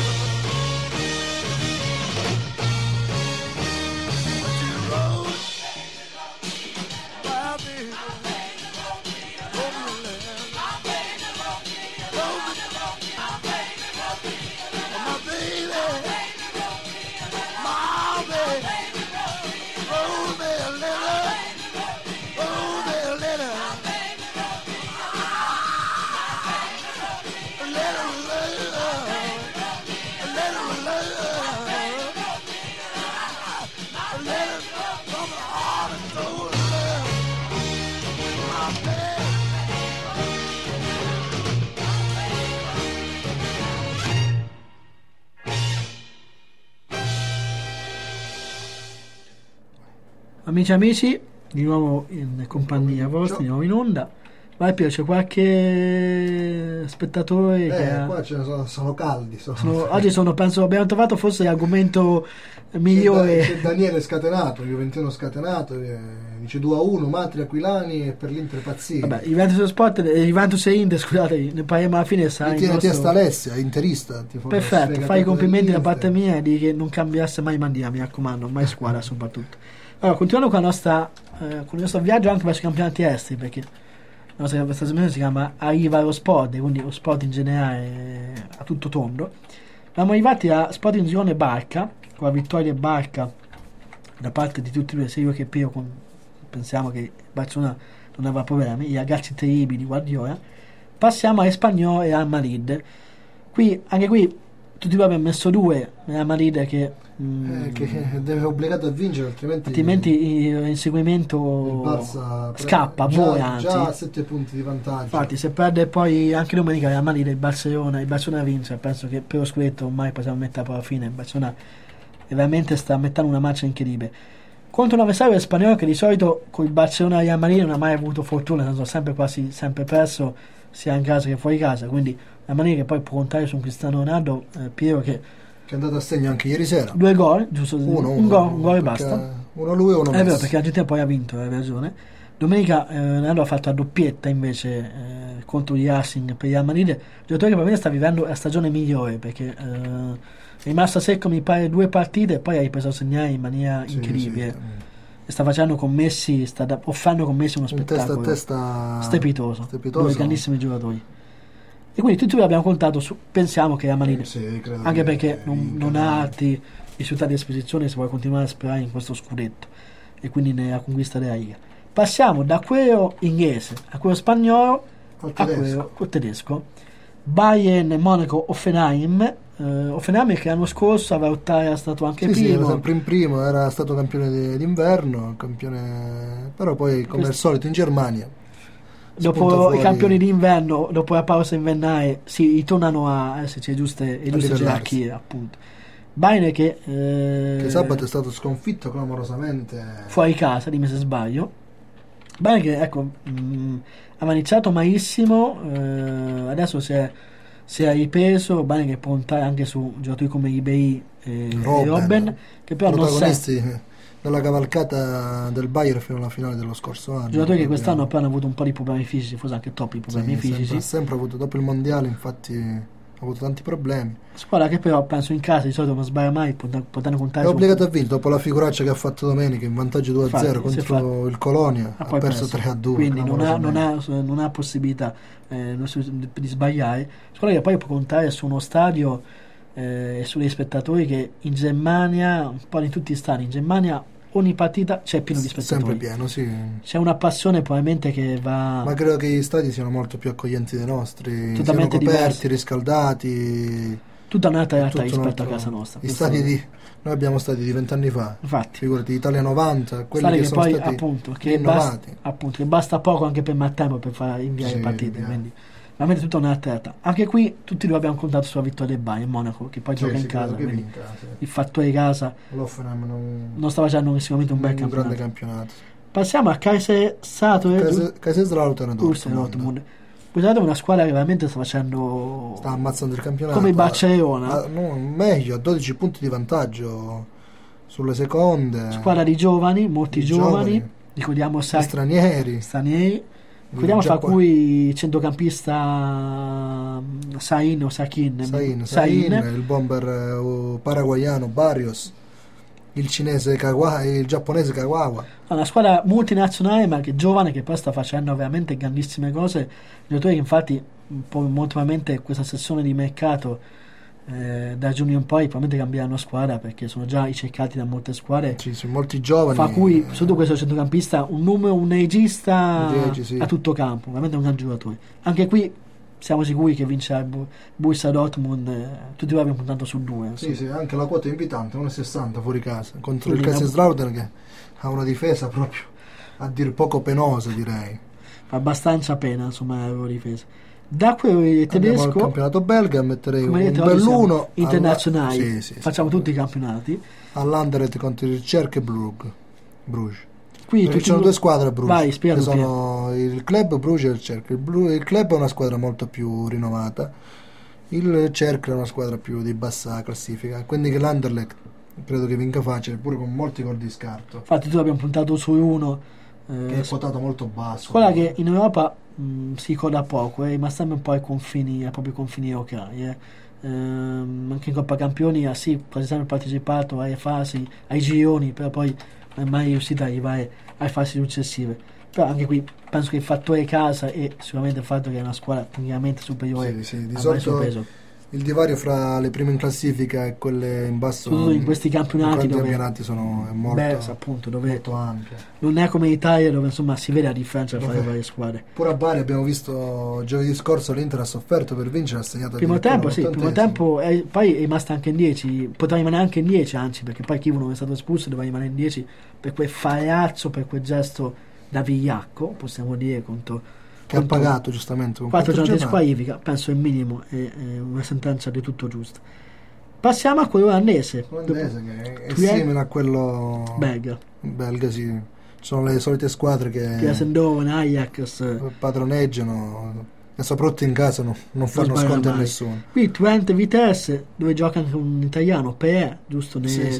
She wrote, my baby, wrote me a letter. My baby wrote me a letter. My baby. Amici e amici, di nuovo in compagnia vostra, di nuovo in onda. Vai Piero, c'è qualche spettatore Eh, che ha- qua ce ne sono, sono caldi. Sono, sono- oggi sono, penso, abbiamo trovato forse l'argomento C'è, migliore. Da- c'è Daniele scatenato, Juventino scatenato, eh, dice due a uno, Matri, Aquilani e per l'Inter Pazzini. Vabbè, Juventus Sport, eh, Juventus e Inter, scusate, ne parliamo alla fine. Sarà E il tiene nostro- testa Alessia, interista. tifo- Perfetto, sfegatato fai i complimenti da dell'Inter. parte mia e di che non cambiasse mai Mandia, mi raccomando, mai squadra soprattutto. Allora, continuando con, la nostra, eh, con il nostro viaggio anche verso i campionati esteri, perché la nostra trasmissione si chiama Arriva lo Sport, quindi lo sport in generale eh, a tutto tondo. Siamo arrivati a Sporting Girone Barca, con la vittoria Barca da parte di tutti e due, sia io che Piero, con- pensiamo che Barcellona non aveva problemi, i ragazzi terribili di Guardiola. Passiamo a Espanyol e al Madrid. Qui, anche qui, tutti e due abbiamo messo due, Real Madrid che, mm, Eh, che deve obbligato a vincere, altrimenti, altrimenti il inseguimento il Barça pre- scappa, già, vola anzi. già a sette punti di vantaggio. Infatti, se perde poi anche domenica Real Madrid, il Barcellona, il Barcellona vince, penso che per lo scudetto ormai possiamo mettere alla fine. Il Barcellona veramente sta mettendo una marcia incredibile contro un avversario spagnolo che di solito con il Barcellona e Real Madrid non ha mai avuto fortuna, sono sempre quasi sempre perso sia in casa che fuori casa, quindi la maniera che poi può contare su un Cristiano Ronaldo, eh, Piero, che Che è andato a segno anche ieri sera. due gol, giusto? Uno, un uno, gol, un gol e perché basta. Uno lui e uno È vero, Messi. perché l'Argentina poi ha vinto, hai ragione. Domenica eh, Ronaldo ha fatto la doppietta invece eh, contro gli Racing per il Real Madrid, giocatore che per me sta vivendo la stagione migliore, perché eh, è rimasto secco mi pare due partite e poi ha ripreso a segnare in maniera Sì, incredibile. sì. E sta facendo con Messi, sta da- offrendo con Messi uno Un testa a spettacolo testa strepitoso, strepitoso. due grandissimi giocatori. E quindi tutti noi abbiamo contato su, pensiamo che Real Madrid, Sì, credo anche che perché non, vinca. non ha altri risultati a disposizione se vuole continuare a sperare in questo scudetto e quindi nella conquista della Liga. Passiamo da quello inglese a quello spagnolo Al a tedesco. quello col tedesco. Bayern, Monaco, Offenheim. Uh, Offenheim che l'anno scorso aveva ottato, era stato anche Sì, sì, era primo. sempre in primo, era stato campione di- d'inverno, campione... però poi come Questo- al solito in Germania. spunta Dopo fuori- i campioni d'inverno, dopo la pausa invernale, si ritornano a esserci le giuste, le giuste livellarsi. gerarchie, appunto. Bayern che, eh, Che sabato è stato sconfitto clamorosamente. fuori casa, dimmi se sbaglio. Bayern che ecco mh, aveva iniziato malissimo, eh, adesso si è, si è ripreso. Bayern che può puntare anche su giocatori come Ribery e e Robben, Robben, che però non sempre, protagonisti della cavalcata del Bayern fino alla finale dello scorso anno. giocatori che Proprio- quest'anno però hanno avuto un po' di problemi fisici, forse anche troppi problemi Sì, fisici. sempre, sempre avuto, dopo il mondiale infatti ha avuto tanti problemi. Squadra che però penso in casa di solito non sbaglia mai, pot- potendo contare È su- obbligato a vincere dopo la figuraccia che ha fatto domenica in vantaggio due a zero Infatti, si è contro fatto- il Colonia, ha ha poi perso tre a due. quindi non ha, non ha- non ha possibilità eh, non so- di, di sbagliare. Squadra che poi può contare su uno stadio eh, e sugli spettatori che in Germania, un po' in tutti gli stadi in Germania, ogni partita c'è pieno di Sempre spettatori, pieno, sì. c'è una passione probabilmente che va Ma credo che gli stadi siano molto più accoglienti dei nostri, Totalmente siano coperti, diversi. riscaldati. tutta un'altra realtà tutto un rispetto a altro- casa nostra. Gli Questo- stadi di, noi abbiamo stadi di vent'anni fa, infatti figurati, Italia novanta, quelli stadi che, che sono poi stati appunto che basta, rinnovati. appunto che basta poco anche per Matteo per far inviare Sì, le partite, inviare. quindi veramente tutta un'altra realtà. Anche qui tutti noi abbiamo contato sulla vittoria del Bayern Monaco che poi Sì, gioca sì, in credo casa, che quindi vinca, sì. il fattore casa L'Hoffenheim non, non sta facendo sicuramente un bel un campionato. grande campionato. Passiamo a Kaiserslautern Kaise- Kaiserslautern Borussia Dortmund Dortmund. Kaiserslautern è una squadra che veramente sta facendo sta ammazzando il campionato. come il Barcellona, Ah, no, meglio, a dodici punti di vantaggio sulle seconde. squadra di giovani, molti Di giovani, giovani. ricordiamo Gli Sa- stranieri. stranieri, ricordiamo Già fra qua- cui il centrocampista mm, Sain o Sakin Sain, Sain, Sain, il bomber eh, paraguayano Barrios, il cinese Kawa, il giapponese Kawawa. una squadra multinazionale ma che giovane, che poi sta facendo veramente grandissime cose, giocatori che infatti un po' molto probabilmente questa sessione di mercato eh, da giugno in poi probabilmente cambieranno squadra, perché sono già ricercati da molte squadre, Ci sono molti giovani. fra cui eh, soprattutto questo centrocampista un numero, un regista Un regi, sì. a tutto campo, veramente un gran giocatore. Anche qui siamo sicuri che vincerà il Bu- Borussia Dortmund, eh, tutti noi abbiamo puntato su due, Sì, insomma. sì, anche la quota è invitante, uno e sessanta fuori casa contro Quindi il la- Kaiserslautern che ha una difesa proprio a dir poco penosa, direi. Fa abbastanza pena, insomma, la loro difesa. Da quello Andiamo al tedesco, campionato belga, metterei un come vedete, oggi siamo belluno internazionali, alla- sì, sì, sì. facciamo tutti i campionati. all'Anderlecht contro il Cerke Brugge. Bruges. Qui Perché tutti ci sono due- due squadre a Bruges, Vai, che spiegalo, sono il club Bruges e il Cercle. Il, Bru- il club è una squadra molto più rinnovata, il Cercle è una squadra più di bassa classifica, quindi che l'Anderlecht credo che vinca facile, pure con molti gol di scarto, Infatti tu abbiamo puntato su uno, eh, che è quotato molto basso. squadra che in Europa mh, si ricorda poco, eh, ma sempre un po' ai confini, ai propri confini europei. Eh. Ehm, anche in Coppa Campioni ha sì, quasi sempre partecipato alle fasi, ai gironi, però poi non è mai riuscita ad arrivare alle fasi successive. Però anche qui penso che il fattore casa e sicuramente il fatto che è una squadra tecnicamente superiore Sì, sì, di ha mai solito sorpreso. il divario fra le prime in classifica e quelle in basso Soprattutto in questi campionati in questi dove- campionati sono è molto, Beh, appunto, dove molto ampio. non è come in Italia dove insomma si vede la differenza tra le Dove- varie squadre. Pure a Bari abbiamo visto giovedì scorso l'Inter ha sofferto per vincere, ha segnato Primo addirittura tempo, sì, primo l'ottantesimo. tempo è, poi è rimasta anche in dieci, poteva rimanere anche in dieci, anzi, perché poi Kivu è stato espulso, doveva rimanere in dieci per quel falazzo, per quel gesto da vigliacco, possiamo dire, contro che ha contro pagato giustamente con quattro giornate di giornate. squalifica, penso il minimo, è, è una sentenza di tutto giusta. Passiamo a quello olandese, Olandese che è Twente- simile a quello belga, belga, sì. Sono le solite squadre che che Sendon, Ajax, padroneggiano e soprattutto in casa no- non fanno sbaglia sconto a mai. nessuno. Qui Twente Vitesse, dove gioca anche un italiano, Pe, giusto, ne, Sì, sì.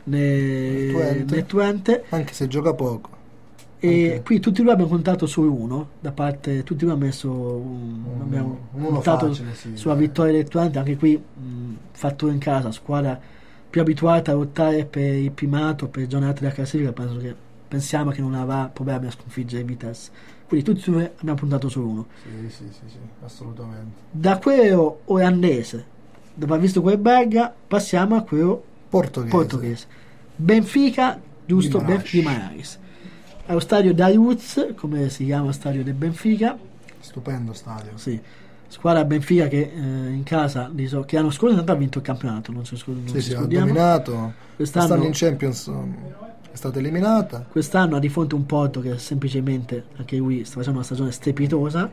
ne- Twente. ne Twente. Anche se gioca poco. E Anche- qui tutti noi abbiamo contato su uno, da parte, tutti noi abbiamo messo un, Un- abbiamo uno puntato facile, sì. sulla vittoria del Twente, anche qui mh, fattore in casa, squadra più abituata a lottare per il primato, per giornate della classifica, penso che, pensiamo che non avrà problemi a sconfiggere Vitesse. Quindi tutti noi abbiamo puntato su uno. Sì, sì, sì, sì, assolutamente. Da quello olandese, dopo aver visto quel belga, passiamo a quello Portoghese. portoghese. Benfica, giusto? Guimarães. Guimarães. È lo stadio Daruz, come si chiama lo stadio del Benfica. Stupendo stadio. Sì. Squadra Benfica che eh, in casa li so- che l'anno scorso intanto ha vinto il campionato, non ci scu- non Sì, ci sì, ha scordiamo. dominato. Quest'anno, Quest'anno in Champions um, è stata eliminata. quest'anno ha di fronte un Porto che semplicemente anche lui sta facendo una stagione strepitosa,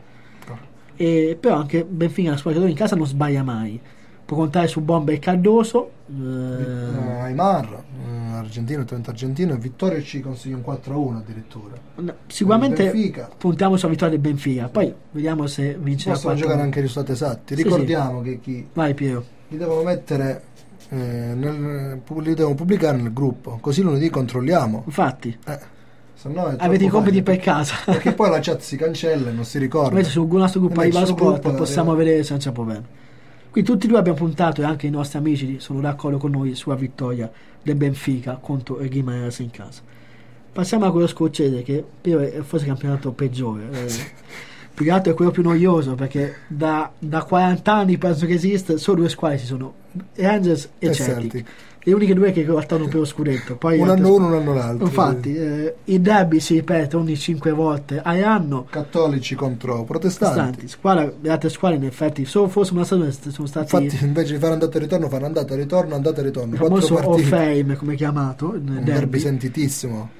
e però anche Benfica è una squadra che in casa non sbaglia mai, può contare su Bomber e Cardoso. eh, Eh, Aimar, eh, argentino, Twente argentino, e Vittorio ci consiglia un quattro a uno addirittura. no, sicuramente Benfica. puntiamo sulla vittoria del Benfica, poi vediamo se vincerà Possono quattro. giocare anche i risultati esatti. Sì, Ricordiamo che chi Vai Piero. li devono mettere eh, nel, pu- li devono pubblicare nel gruppo, così lunedì controlliamo. Infatti Eh, se no è avete i troppo compiti facile, per casa. perché poi la chat si cancella e non si ricorda. Invece sul nostro gruppo Invece Iva sul Sport gruppo possiamo abbiamo- vedere senza problemi. Qui tutti e due abbiamo puntato, e anche i nostri amici sono d'accordo con noi sulla vittoria del Benfica contro il Guimarães in casa. Passiamo a quello scozzese, che Piero è forse il campionato peggiore. Eh, più che altro è quello più noioso, perché da, da quaranta anni penso che esiste, solo due squadre ci sono, Rangers e E Celtic. Celtic. Le uniche due che lottano per lo scudetto. Poi Un altre anno squadre- uno, un anno l'altro. Infatti, eh, il derby si ripete ogni cinque volte all'anno. Cattolici contro protestanti. Costanti. Squadra, le altre squadre in effetti solo forse una stagione sono stati Infatti, invece di fare andata e ritorno, fanno andata e ritorno, andata e ritorno. il Quattro famoso Hall of partite. Fame, come è chiamato nel Un derby. derby sentitissimo.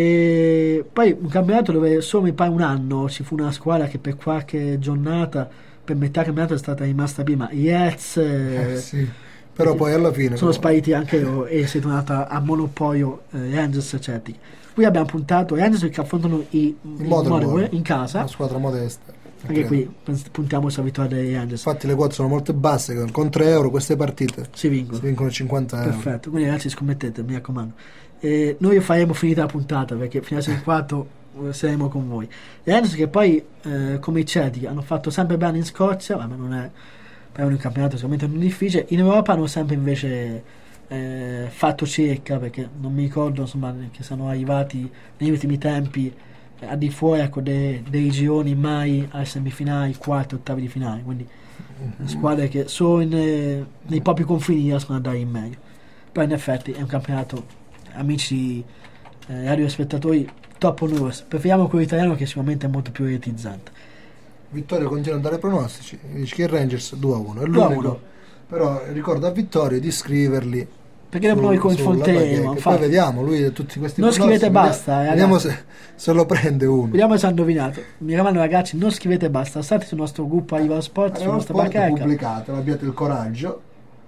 E poi un campionato dove solo mi pare un anno ci fu una squadra che per qualche giornata, per metà campionato, è stata rimasta prima. I Jets eh, Eh, sì. Però poi alla fine sono no, spariti anche loro e si è tornata a monopolio eh, Rangers e Celtic. Qui abbiamo puntato Rangers che affrontano i, in i Motherwell, Motherwell in casa. una squadra modesta. Anche credo. qui pens- puntiamo sulla vittoria dei Rangers. Infatti le quote sono molto basse, con tre euro queste partite Si vincono. si vincono cinquanta euro. Perfetto, quindi ragazzi scommettete, mi raccomando. Eh, noi faremo finita la puntata perché fino al quarto eh, saremo con voi. Gli Rangers che poi, eh, come i Celtic, hanno fatto sempre bene in Scozia, ma non è per un campionato sicuramente non difficile. In Europa hanno sempre invece eh, fatto cerca, perché non mi ricordo insomma che sono arrivati negli ultimi tempi eh, a di fuori ecco, dei, dei gironi mai ai semifinali, quarti, ottavi di finale, quindi squadre che solo in, eh, nei propri confini riescono a dare in meglio. Però in effetti è un campionato, amici eh, radiospettatori, troppo noioso. Preferiamo quello italiano che sicuramente è molto più realizzante. Vittorio continua a dare pronostici, dice che il Rangers due a uno è due a l'unico. uno. Però ricordo a Vittorio di scriverli Perché dopo noi sulla confronteremo, bacheca. Poi infatti. vediamo lui e tutti questi Non pronostici, scrivete basta, vediamo, eh, vediamo ragazzi. se, se lo prende uno. Vediamo se hanno indovinato. Mi raccomando ragazzi, non scrivete basta, state sul nostro gruppo Arriva Sport, sulla Arriva nostra Sport, bacheca. pubblicate, abbiate il coraggio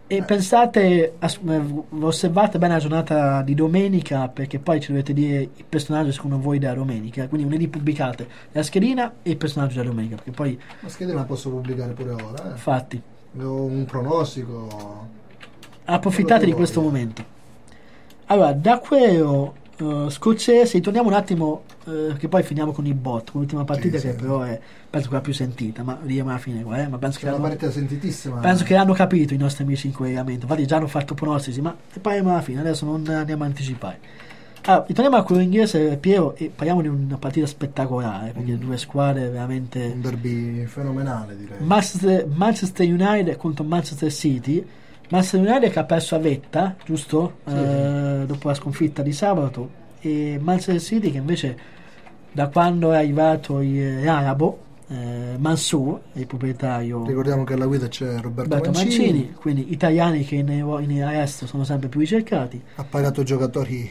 E pensate, as- eh, osservate bene la giornata di domenica, perché poi ci dovete dire il personaggio secondo voi della domenica. Quindi lunedì pubblicate la schedina e il personaggio della domenica, perché poi La schedina la posso pubblicare pure ora, eh. infatti Ho un pronostico. approfittate di Quello che questo voglio. momento. Allora, da quello uh, scozzese torniamo un attimo, uh, che poi finiamo con i bot, con l'ultima partita, Sì, che sì. però è penso quella più sentita, ma vediamo alla fine qua, eh, ma penso che C'è una hanno, partita sentitissima. penso che hanno capito i nostri amici in collegamento. Infatti già hanno fatto pronostici, ma e parliamo alla fine, adesso non andiamo a anticipare. Allora, ritorniamo a quello inglese, Piero, e parliamo di una partita spettacolare, perché Mm. due squadre veramente... Un derby fenomenale, direi. Manchester, Manchester United contro Manchester City. Manchester United che ha perso a vetta, giusto? Sì, Eh, dopo la sconfitta di sabato, e Manchester City che invece da quando è arrivato il- l'arabo eh, Mansour, il proprietario Ricordiamo che alla guida c'è Roberto, Roberto Mancini, Mancini, quindi italiani che in, in arresto sono sempre più ricercati. ha pagato giocatori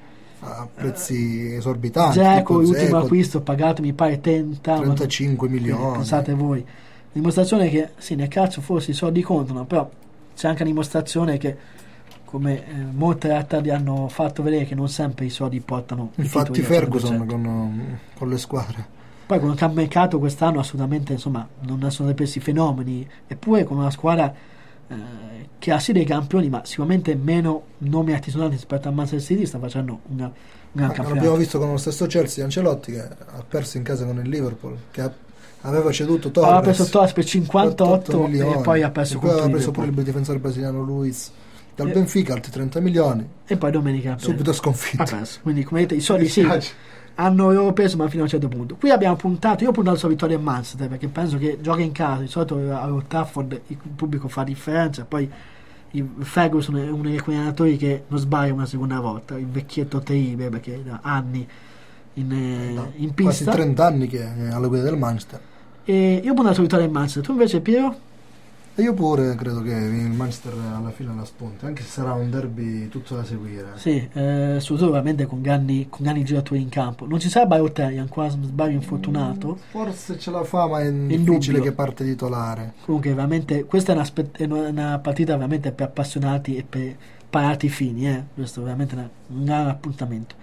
a prezzi esorbitanti. Dzeko, tipo l'ultimo Dzeko, acquisto pagato mi pare trenta, trentacinque quindi milioni. pensate voi, dimostrazione che sì, nel calcio forse i soldi contano, però c'è anche la dimostrazione che come eh, molte realtà li hanno fatto vedere che non sempre i soldi portano i Infatti titoli al cento per Ferguson cento. con, con le squadre. Poi con il mercato quest'anno assolutamente insomma non sono dei presi fenomeni, eppure con una squadra eh, che ha sì dei campioni ma sicuramente meno nomi altisonanti rispetto a Manchester City, sta facendo una, un gran Ma campionato. l'abbiamo visto con lo stesso Chelsea, Ancelotti, che ha perso in casa con il Liverpool, che ha- aveva ceduto Torres, Aveva preso Torres per cinquantotto cinquantotto milioni, e poi ha perso e poi aveva contro preso il pure il Liverpool. difensore brasiliano Luis dal E- Benfica, altri trenta milioni, E poi domenica ha subito perso. sconfitto. Ha perso. Quindi come vedete i soldi sì, Dispiace. hanno loro preso ma fino a un certo punto. Qui abbiamo puntato, io ho puntato sulla vittoria in Manchester perché penso che gioca in casa, di solito a Old Trafford il pubblico fa differenza, poi il Ferguson è uno di quei allenatori che non sbaglia una seconda volta, il vecchietto terribile perché da anni in, eh, No, in quasi pista. trenta anni che è alla guida del Manchester. E io ho puntato sulla vittoria in Manchester, tu invece Piero? E io pure credo che il Manchester alla fine la spunta, anche se sarà un derby tutto da seguire. Sì, eh, soprattutto ovviamente con grandi, con grandi giocatori in campo. Non ci sarà Balotelli, ancora se non sbaglio infortunato. Forse ce la fa, ma è In difficile dubbio. che parte titolare. Comunque veramente questa è una, spe- è una- una partita veramente per appassionati e per parati fini, eh. Questo è veramente una- un gran appuntamento.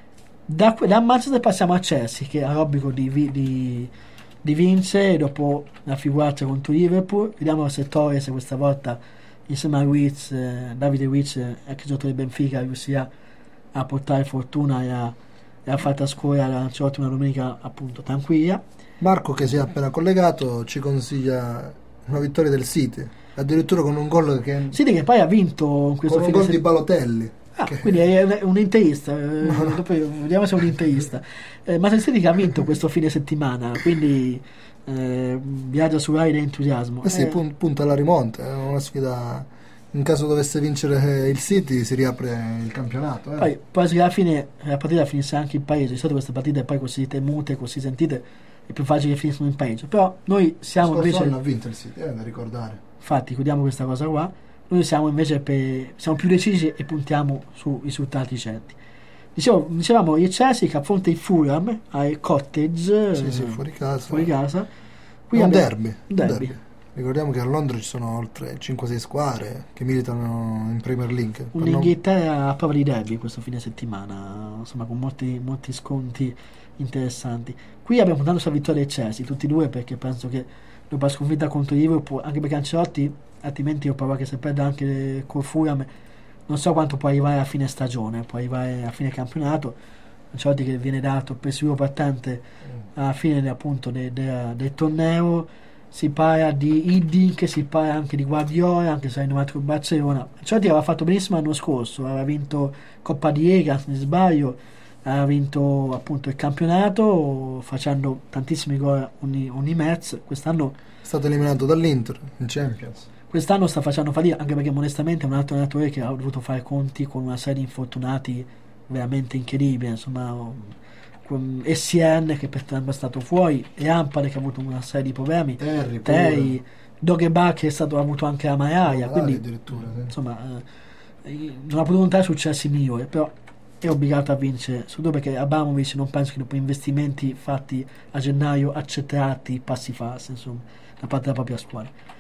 Da, que- da Manchester passiamo a Chelsea che ha l'obbligo di, vi- di, di vincere dopo la figuraccia contro Liverpool. Vediamo se Torres questa volta insieme a Luiz, eh, Davide Luiz, eh, ex giocatore del Benfica, riuscirà a portare fortuna e a, e a far trascorrere Ancelotti una domenica appunto tranquilla. Marco, che si è appena collegato, ci consiglia una vittoria del City, addirittura con un gol che City che poi ha vinto in questo con un fine gol di settimana. Balotelli. Ah, che- quindi è un, un interista, eh, dopo vediamo se è un interista. Eh, ma City che ha vinto questo fine settimana, quindi eh, viaggia su aria di entusiasmo. Eh sì, Eh, pun- punta alla rimonta, è una sfida. In caso dovesse vincere il City si riapre il campionato. Eh. Poi quasi alla fine la partita finisce anche in paese. Di solito queste partite poi così temute, così sentite, è più facile che finiscono in paese. Però noi siamo Scorso invece, anno ha vinto il City, è da ricordare. infatti, chiudiamo questa cosa qua. Noi siamo invece per, siamo più decisi e puntiamo su risultati certi. Dicevo, dicevamo il Chelsea che affronta il Fulham al Cottage, Sì, eh, sì, fuori casa. fuori casa. È Qui un abbiamo- derby. un un derby. derby. Ricordiamo che a Londra ci sono oltre cinque sei squadre che militano in Premier League. Per non- Un'Inghilterra a prova di derby questo fine settimana, insomma, con molti, molti sconti interessanti. Qui abbiamo puntato sulla vittoria del Chelsea, tutti e due, perché penso che dopo la sconfitta contro il Liverpool, anche perché Ancelotti, altrimenti ho paura che se perde anche col Fulham, non so quanto può arrivare a fine stagione, può arrivare a fine campionato. Ancelotti che viene dato per sicuro partente alla fine appunto de- de- del torneo. Si parla di Hiddink, si parla anche di Guardiola, anche se ha rinnovato con Barcellona. Ancelotti aveva fatto benissimo l'anno scorso, aveva vinto Coppa di Lega, se non sbaglio, aveva vinto appunto il campionato facendo tantissimi gol ogni, ogni match. Quest'anno, È stato eliminato dall'Inter in Champions. quest'anno sta facendo fatica, anche perché onestamente è un altro allenatore che ha dovuto fare conti con una serie di infortunati veramente incredibile, insomma con S N che per tempo è stato fuori, e Lampard che ha avuto una serie di problemi, Terry, Terry, Dogeba che è stato, ha avuto anche la malaria, quindi addirittura. Sì. insomma eh, non ha potuto contare successi migliori, però è obbligato a vincere, soprattutto perché Abramovic non penso che dopo investimenti fatti a gennaio accetterà i passi falsi insomma da parte della propria squadra.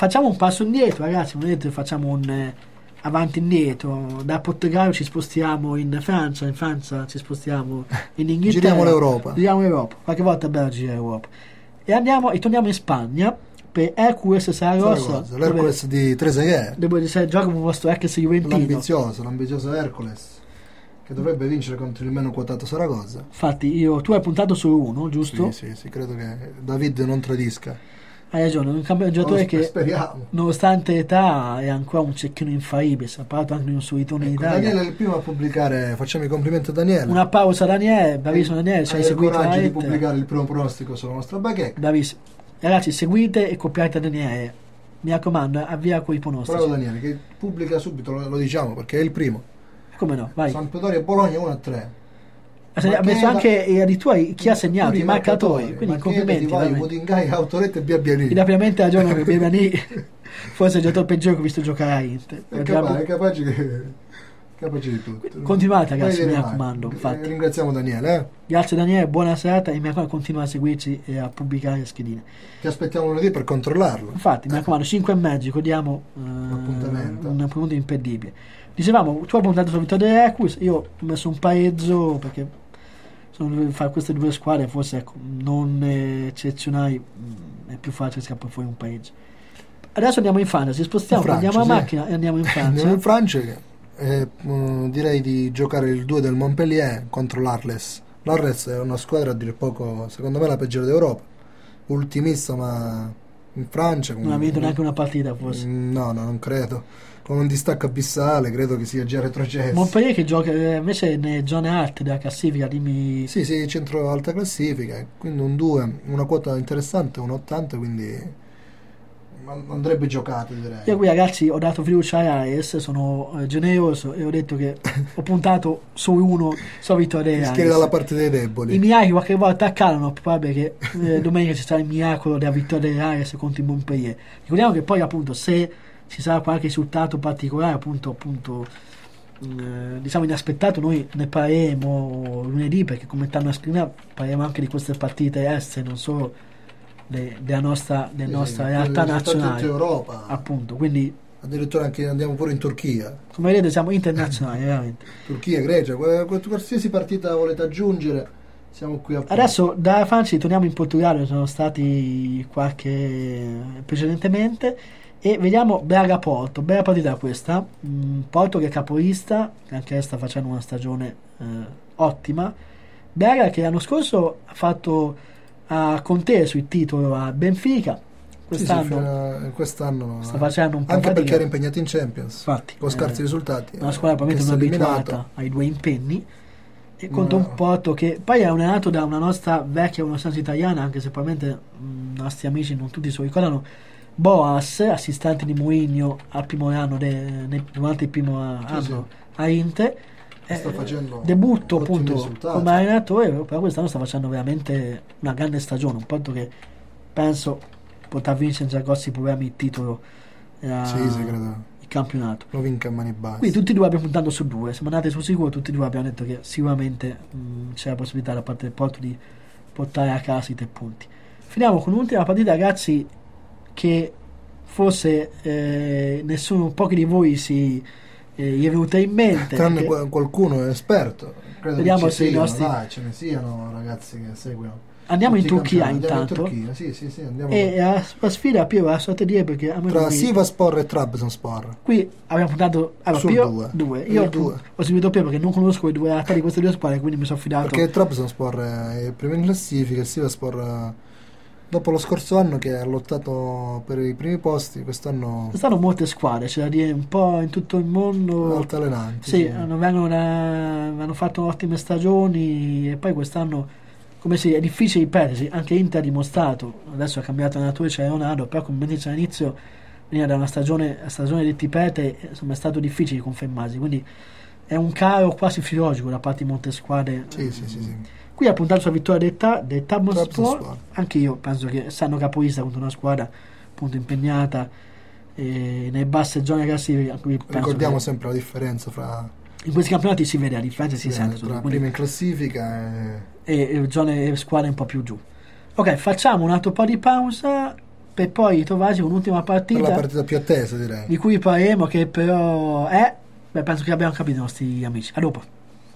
facciamo un passo indietro, ragazzi. Non vedete, facciamo un eh, avanti e indietro. Da Portogallo ci spostiamo in Francia, in Francia ci spostiamo in Inghilterra. Giriamo l'Europa. Giriamo l'Europa. Qualche volta è bello girare l'Europa. E andiamo e torniamo in Spagna per Hércules Saragossa. L'Hercules di Trezeguet. Dove c'è gioco con il vostro ex Juventino. L'ambizioso, l'ambizioso Hercules, che dovrebbe vincere contro il meno quotato Saragossa. Infatti, io, tu hai puntato solo uno, giusto? Sì, sì, sì, credo che David non tradisca. Hai ragione, un cambio- un giocatore No, che speriamo. nonostante l'età è ancora un cecchino infallibile. Si è parlato anche di un suo ritorno in Ecco, Italia. Daniele è il primo a pubblicare, facciamo i complimenti a Daniele. Una pausa, Daniele, bravissimo Daniele, ci hai Hai il seguito la coraggio di rete. pubblicare il primo pronostico sulla nostra bacheca. Bravissimo. Ragazzi, seguite e copiate Daniele. Mi raccomando, avvia quei pronostici. Bravo Daniele, che pubblica subito, lo, lo diciamo, perché è il primo. Come no, vai. Sampdoria e Bologna uno a tre. Ha segna- ha messo anche eh, addirittura chi ha segnato, i marcatori, quindi complimenti. Vai, veramente. Udingai, Autorette e Biabiani. Quindi ovviamente ha ragione che Biabiani forse è il giocatore peggiore che ho visto giocare a Inter. È capace, è capace, che, capace di tutto. Continuate ragazzi, Vai mi bene, raccomando. vai. Infatti. Ringraziamo Daniele, eh. Grazie Daniele, buona serata e mi raccomando continua a seguirci e a pubblicare le schedine. Ti aspettiamo lunedì per controllarlo. Infatti, mi raccomando, cinque e mezzo, ricordiamo eh, Appuntamento. un appuntamento imperdibile. Dicevamo, tu hai puntato sulla vittoria dell'Hercules, io ho messo un pareggio perché sono, fare queste due squadre forse ecco, non eh, eccezionali, mh, è più facile scappare fuori un pareggio. Adesso andiamo in Francia, ci spostiamo, In Francia, prendiamo la sì. macchina e andiamo in Francia. Andiamo in Francia, eh, mh, direi di giocare il due del Montpellier contro l'Arles. L'Arles è una squadra a dire poco, secondo me la peggiore d'Europa, ultimista, ma in Francia Non ha vinto neanche una partita forse. no, no, non credo, con un distacco abissale, credo che sia già retrocesso. Montpellier che gioca eh, invece nelle zone alte della classifica, dimmi. Sì, sì, centro alta classifica, quindi un due, una quota interessante, un ottanta, quindi andrebbe giocato, direi. Io qui ragazzi ho dato fiducia a Ares, sono eh, generoso e ho detto che ho puntato su uno, so vittoria di Schieri Ares. dalla parte dei deboli. I miracoli qualche volta accadono, probabile che eh, domenica ci sarà il miracolo della vittoria di Ares contro il Montpellier. Ricordiamo che poi appunto se ci sarà qualche risultato particolare appunto appunto eh, diciamo inaspettato, noi ne parleremo lunedì, perché come tanto screener parleremo anche di queste partite estere, non solo de- della nostra, della Sì, nostra sì, realtà il risultato nazionale di Europa. appunto, quindi Addirittura anche andiamo pure in Turchia. come vedete siamo internazionali veramente. Turchia, Grecia, qual- qual- qualsiasi partita volete aggiungere, siamo qui a Adesso da Francia torniamo in Portogallo, sono stati qualche precedentemente, e vediamo Braga-Porto. Bella partita questa, mm, Porto che è capolista, che anche sta facendo una stagione eh, ottima. Braga che l'anno scorso ha fatto ha conteso il titolo a Benfica, Sì, sì, quest'anno fino a- quest'anno sta facendo un po' anche fatica. perché era impegnato in Champions, Infatti, con scarsi eh, risultati. una squadra probabilmente non Che si è abituata eliminato. ai due impegni, e contro No. un Porto che poi è allenato da una nostra vecchia conoscenza italiana, anche se probabilmente mh, i nostri amici non tutti se lo ricordano, Boas, assistente di Mourinho al primo anno de- ne- durante il primo anno sì. a Inter. Sta Eh, facendo debutto ottimi appunto risultati. come allenatore, però quest'anno sta facendo veramente una grande stagione, un Porto che penso potrà vincere senza grossi problemi il titolo, eh, Sì, sì, credo. il campionato. Lo vinca a mani basse. Quindi tutti e due abbiamo puntato su due, siamo andati sul sicuro, tutti e due abbiamo detto che sicuramente mh, c'è la possibilità da parte del Porto di portare a casa i tre punti. Finiamo con un'ultima partita, ragazzi, che forse eh, nessuno, pochi di voi si eh, gli è venuta in mente. Tranne perché- qua- qualcuno è esperto. Credo Vediamo che ci se i siano, nostri- dai, ce ne siano ragazzi che seguono. Andiamo in tutti i Turchia campionati. Andiamo intanto. in Turchia, sì, sì, sì, andiamo E la, la sfida Piero la so te dire, perché a me tra non mi- Sivasspor e Trabzonspor. qui abbiamo puntato allora, Sul Piero due. due. Il Io due. ho seguito Piero perché non conosco i due attacchi di queste due squadre, quindi mi sono fidato. Perché Trabzonspor è primo in classifica e Sivasspor, eh, dopo lo scorso anno che ha lottato per i primi posti, quest'anno Quest'anno molte squadre, c'è da dire un po' in tutto il mondo. altalenanti. Sì, hanno, vengono da- hanno fatto ottime stagioni e poi quest'anno, come si è difficile ripetersi, anche Inter ha dimostrato, adesso ha cambiato allenatore, c'è Leonardo, però come dice all'inizio veniva da una stagione, la stagione di Tipete, insomma è stato difficile confermarsi, quindi è un calo quasi filologico da parte di molte squadre. Sì, sì, sì, sì. Qui ha puntato sulla vittoria del, ta- del Trabzonspor. Trabzonspor. Anche io penso che stanno capolista contro una squadra appunto impegnata eh, nelle basse zone classifiche. Qui penso Ricordiamo che sempre la differenza fra, in questi campionati si vede la differenza, si eh, sente tra quindi- prima in classifica e e, e zone e squadre un po' più giù. Ok, facciamo un altro po' di pausa per poi trovarci un'ultima Per partita, la partita più attesa, direi. di cui parleremo, che però è, beh, penso che abbiamo capito i nostri amici. A dopo.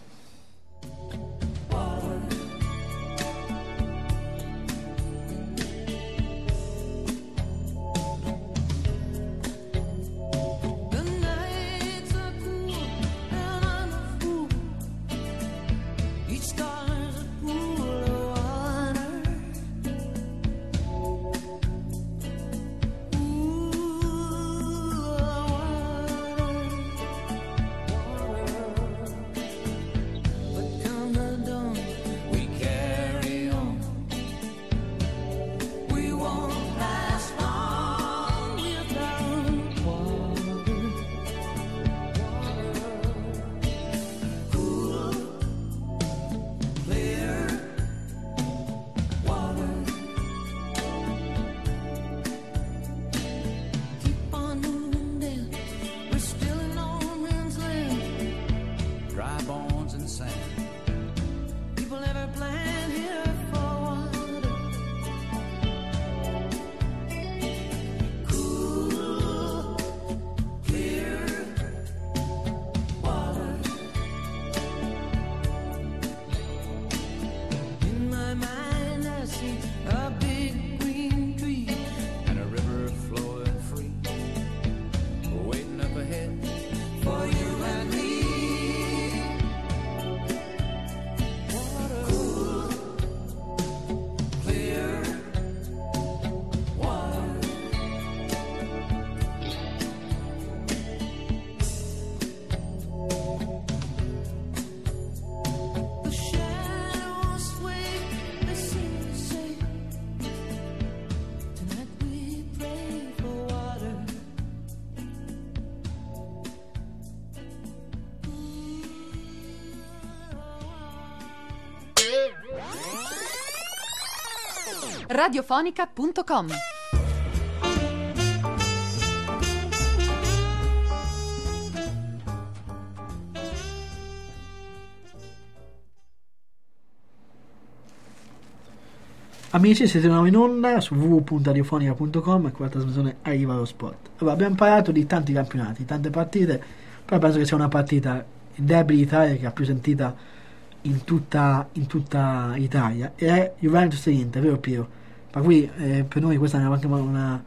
radiofonica punto com. Amici, siete nuovi in onda su w w w punto radiofonica punto com e con la trasmissione Arriva lo Sport. Allora, abbiamo parlato di tanti campionati, tante partite, però penso che sia una partita, il derby d'Italia, che ha più sentita in tutta, in tutta Italia, e è Juventus e Inter, vero Piero? Ma qui eh, per noi questa è anche una,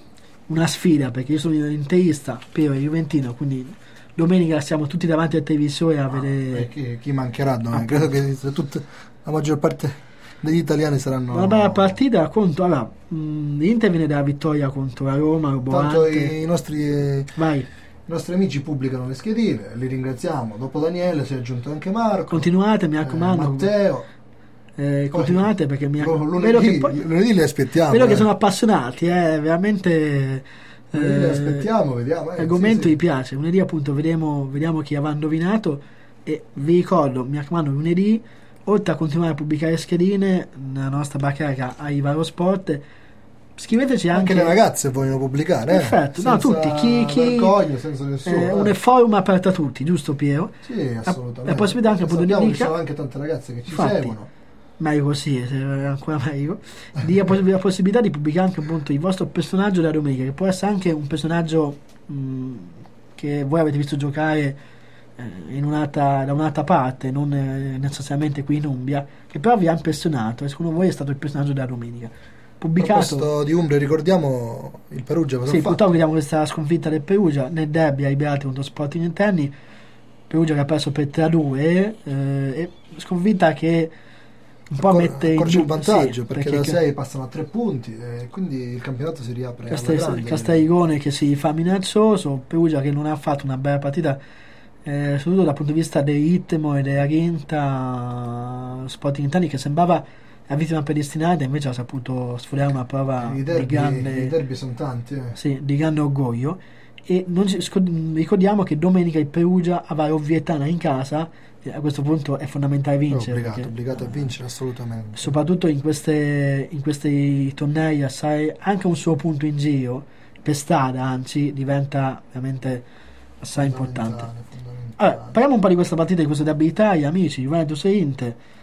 una sfida, perché io sono interista, Piero è juventino, quindi domenica siamo tutti davanti al televisore a vedere. Ah, chi, chi mancherà domani? Credo che tutte, la maggior parte degli italiani saranno. Una bella partita contro, allora, mh, l'Inter viene dalla vittoria contro la Roma, Tanto i, i nostri eh, Vai. i nostri amici pubblicano le schedine, li ringraziamo. Dopo Daniele si è aggiunto anche Marco. Continuate, mi eh, raccomando. Matteo. Eh, continuate perché mi L- vedo lunedì, che poi, lunedì li aspettiamo. vedo che eh. sono appassionati, eh, veramente. Lunedì li eh, aspettiamo, vediamo. Eh, L'argomento sì, sì. vi piace. Lunedì appunto vedremo, vediamo chi avrà indovinato. E vi ricordo, mi raccomando, lunedì, oltre a continuare a pubblicare schedine nella nostra bacheca Arriva lo Sport, scriveteci anche, Anche le ragazze vogliono pubblicare. perfetto, eh? no, Senza tutti, chi, chi vergogna, senza nessuno. eh, eh. un forum aperto a tutti, giusto Piero? Sì, assolutamente. La possibilità anche appunto di Sappiamo che ci link- sono anche tante ragazze che ci Infatti. seguono. Meglio così, se è ancora meglio. Di la poss- la possibilità di pubblicare anche appunto il vostro personaggio della domenica, che può essere anche un personaggio mh, che voi avete visto giocare eh, in un'altra, da un'altra parte, non eh, necessariamente qui in Umbria, che però vi ha impressionato e secondo voi è stato il personaggio della domenica. A Pubblicato. proposito di Umbria, ricordiamo il Perugia cosa Sì, ha fatto. purtroppo vediamo questa sconfitta del Perugia nel derby ai Beati contro Sporting Interni. Perugia che ha perso per tre a due, eh, e sconfitta che un po' Accor- mette in accorge il dubbio, vantaggio sì, perché, da sei passano a tre punti e quindi il campionato si riapre alla Castel- grande. Castelligone che si fa minaccioso, Perugia che non ha fatto una bella partita, eh, soprattutto dal punto di vista del ritmo e della grinta. Sporting Interni che sembrava la vittima predestinata, invece ha saputo sfruttare una prova I di derby, grande, i derby sono tanti. eh. sì, di grande orgoglio. E non ci scor- ricordiamo che domenica il Perugia avrà l'Ovvietana in casa, e a questo punto è fondamentale È vincere, obbligato, perché, obbligato a vincere assolutamente. soprattutto in, queste, in questi tornei, assai, anche un suo punto in giro per strada, anzi, diventa veramente assai importante. Fondamentale, fondamentale. Allora, parliamo un po' di questa partita, di questo derby d'Italia, amici, Juventus e Inter.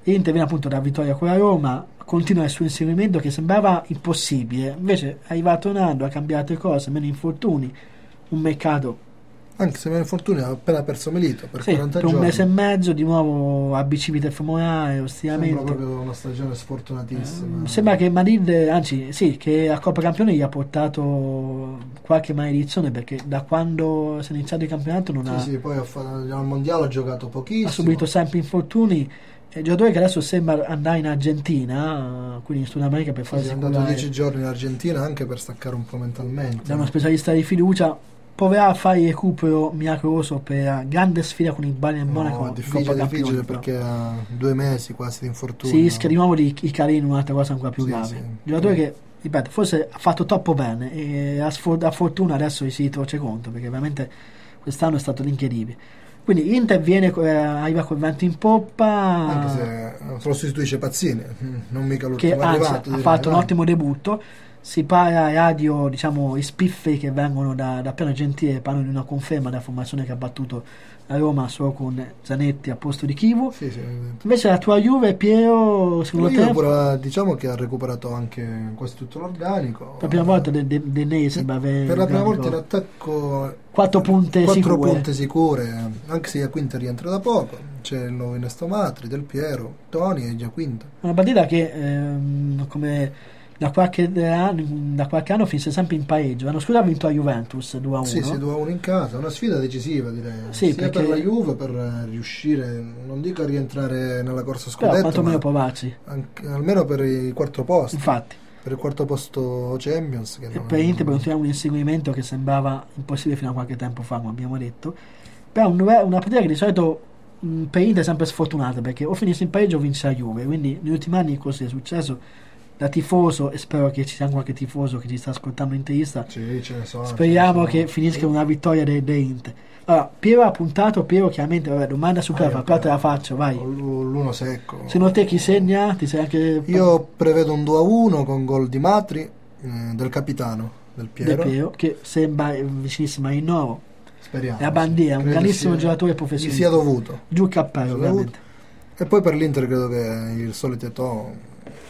Inter viene appunto da vittoria con la Roma, continua il suo inseguimento che sembrava impossibile, invece è arrivato Nando, ha cambiato le cose, meno infortuni, un mercato Anche se meno infortuni ha appena perso Milito per sì, quaranta per un giorni. mese e mezzo di nuovo a bicipite femorale, Sembra ostinamento. proprio una stagione sfortunatissima. Eh, sembra che Madrid, anzi sì, che a Coppa Campioni gli ha portato qualche maledizione, perché da quando si è iniziato il campionato non Sì, ha, sì, poi ha fatto, al mondiale ha giocato pochissimo. ha subito sempre infortuni. È giocatore che adesso sembra andare in Argentina, eh, quindi in Sud America, per Sì, farsi è andato curare dieci giorni in Argentina anche per staccare un po' mentalmente. da uno specialista di fiducia. Proverà a fare il recupero miracoloso per la grande sfida con il Bayern Monaco. No, è in difficile, Coppa difficile Campioni, però. perché ha due mesi quasi di infortunio. Si rischia di nuovo di i cari in un'altra cosa ancora più Sì, grave. sì. Giocatore che, ripeto, forse ha fatto troppo bene e a, sfor- a fortuna adesso si ritorce conto, perché veramente quest'anno è stato incredibile. Quindi Inter viene, eh, arriva col vento in poppa, Anche se lo sostituisce Pazzini, non mica l'ultimo che anzi arrivato. ha direi, fatto un dai. ottimo debutto. Si parla ai radio, diciamo, i spifferi che vengono da, da Piano Gentile parlano di una conferma della formazione che ha battuto la Roma solo con Zanetti a posto di Chivu. Sì, sì. Invece la tua Juve, Piero, secondo Io te, pure, diciamo che ha recuperato anche quasi tutto l'organico. per la prima volta De, De, De Ney sembra avere Per la prima organico. volta in attacco Quattro punte quattro sicure. punte sicure, anche se Giaquinta rientra da poco. C'è il nuovo Innesto Matri, Del Piero, Toni e Giaquinta. Una partita che ehm, come da qualche anno, da qualche anno finisce sempre in pareggio. L'anno scorso ha vinto la Juventus due a uno. Sì, sì, due a uno in casa, una sfida decisiva direi, Sì, sia perché- per la Juve per eh, riuscire, non dico a rientrare nella corsa Però scudetto, quantomeno ma provarci. anche- almeno per il quarto posto, Infatti, per il quarto posto Champions. Che e non- per Inter per continuare un inseguimento che sembrava impossibile fino a qualche tempo fa, come abbiamo detto. Però un- una partita che di solito mh, per Inter è sempre sfortunata, perché o finisce in pareggio o vince la Juve. Quindi negli ultimi anni così è successo. Da tifoso, e spero che ci sia qualche tifoso che ci sta ascoltando interista, Sì, ce ne sono. speriamo ce ne che finisca con una vittoria dei de Inter. Allora, Piero ha puntato, Piero chiaramente, vabbè, domanda sono. superflua, però te la faccio, vai. L- L'uno secco. Secondo te chi segna? Ti sei anche Io prevedo un due a uno con gol di Matri, eh, del capitano, del De Piero. Piero, che sembra vicinissimo a Rinnovo. Speriamo. È a bandiera, un Credo grandissimo sia- giocatore Gli professionista. sia dovuto. Giù il cappello, Sia ovviamente. E poi per l'Inter credo che il solito Eto'o,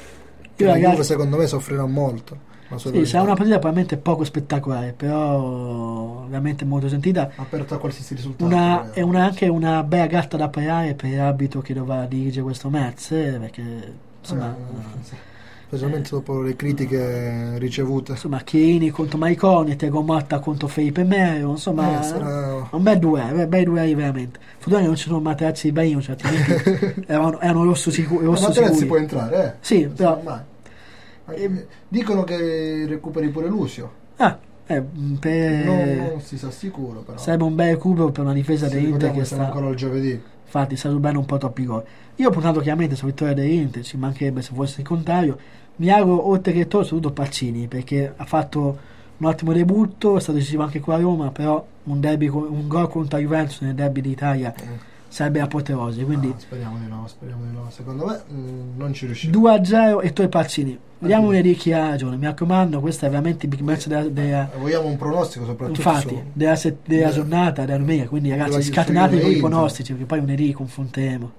che Io, la ragazzi- Juve secondo me soffrirà molto. Ma solo Sì, il- sarà una partita probabilmente poco spettacolare, però veramente molto sentita. aperta a qualsiasi risultato. Una, eh. è una- anche una bella gatta da pagare per l'arbitro che dovrà dirigere questo match, eh, perché insomma, Eh, sì. Specialmente dopo le critiche ricevute. insomma Chiellini contro Maiconi, Tego Motta contro Felipe Melo, insomma Eh, sarà- un bel duello, bei duelli veramente. Fortuna che non ci sono Materazzi di Baino, cioè, altrimenti erano, erano rosso sicuro. Ma Rosso Materazzi sicuri. può entrare, eh? Sì, Non però- sa mai. Anche- Ehm. Dicono che recuperi pure Lucio. Ah, eh, mh, per- Non, non si sa sicuro, però. sarebbe un bel recupero per una difesa Sì, dell'Inter ricordiamo che che siamo sta. ancora al giovedì. Infatti sta subendo un po' troppi gol. Io ho puntato chiaramente sulla vittoria dell'Inter, ci mancherebbe se fosse il contrario. Mi auguro oltre che tutto soprattutto Pazzini, perché ha fatto un ottimo debutto, è stato decisivo anche con la Roma, però un, derby, con- un gol contro la Juventus nel derby d'Italia sarebbe apoteosi, quindi No, speriamo di no, speriamo di no. Secondo me mm, non ci riusciremo. due a zero e tu e Pazzini. Vediamo lunedì chi ha ragione, mi raccomando, questo è veramente il big match della, della- Eh, Vogliamo un pronostico soprattutto infatti, su... della, set- della della- giornata, della domenica, quindi ragazzi della- scatenatevi della con i Inter. pronostici, perché poi lunedì confronteremo.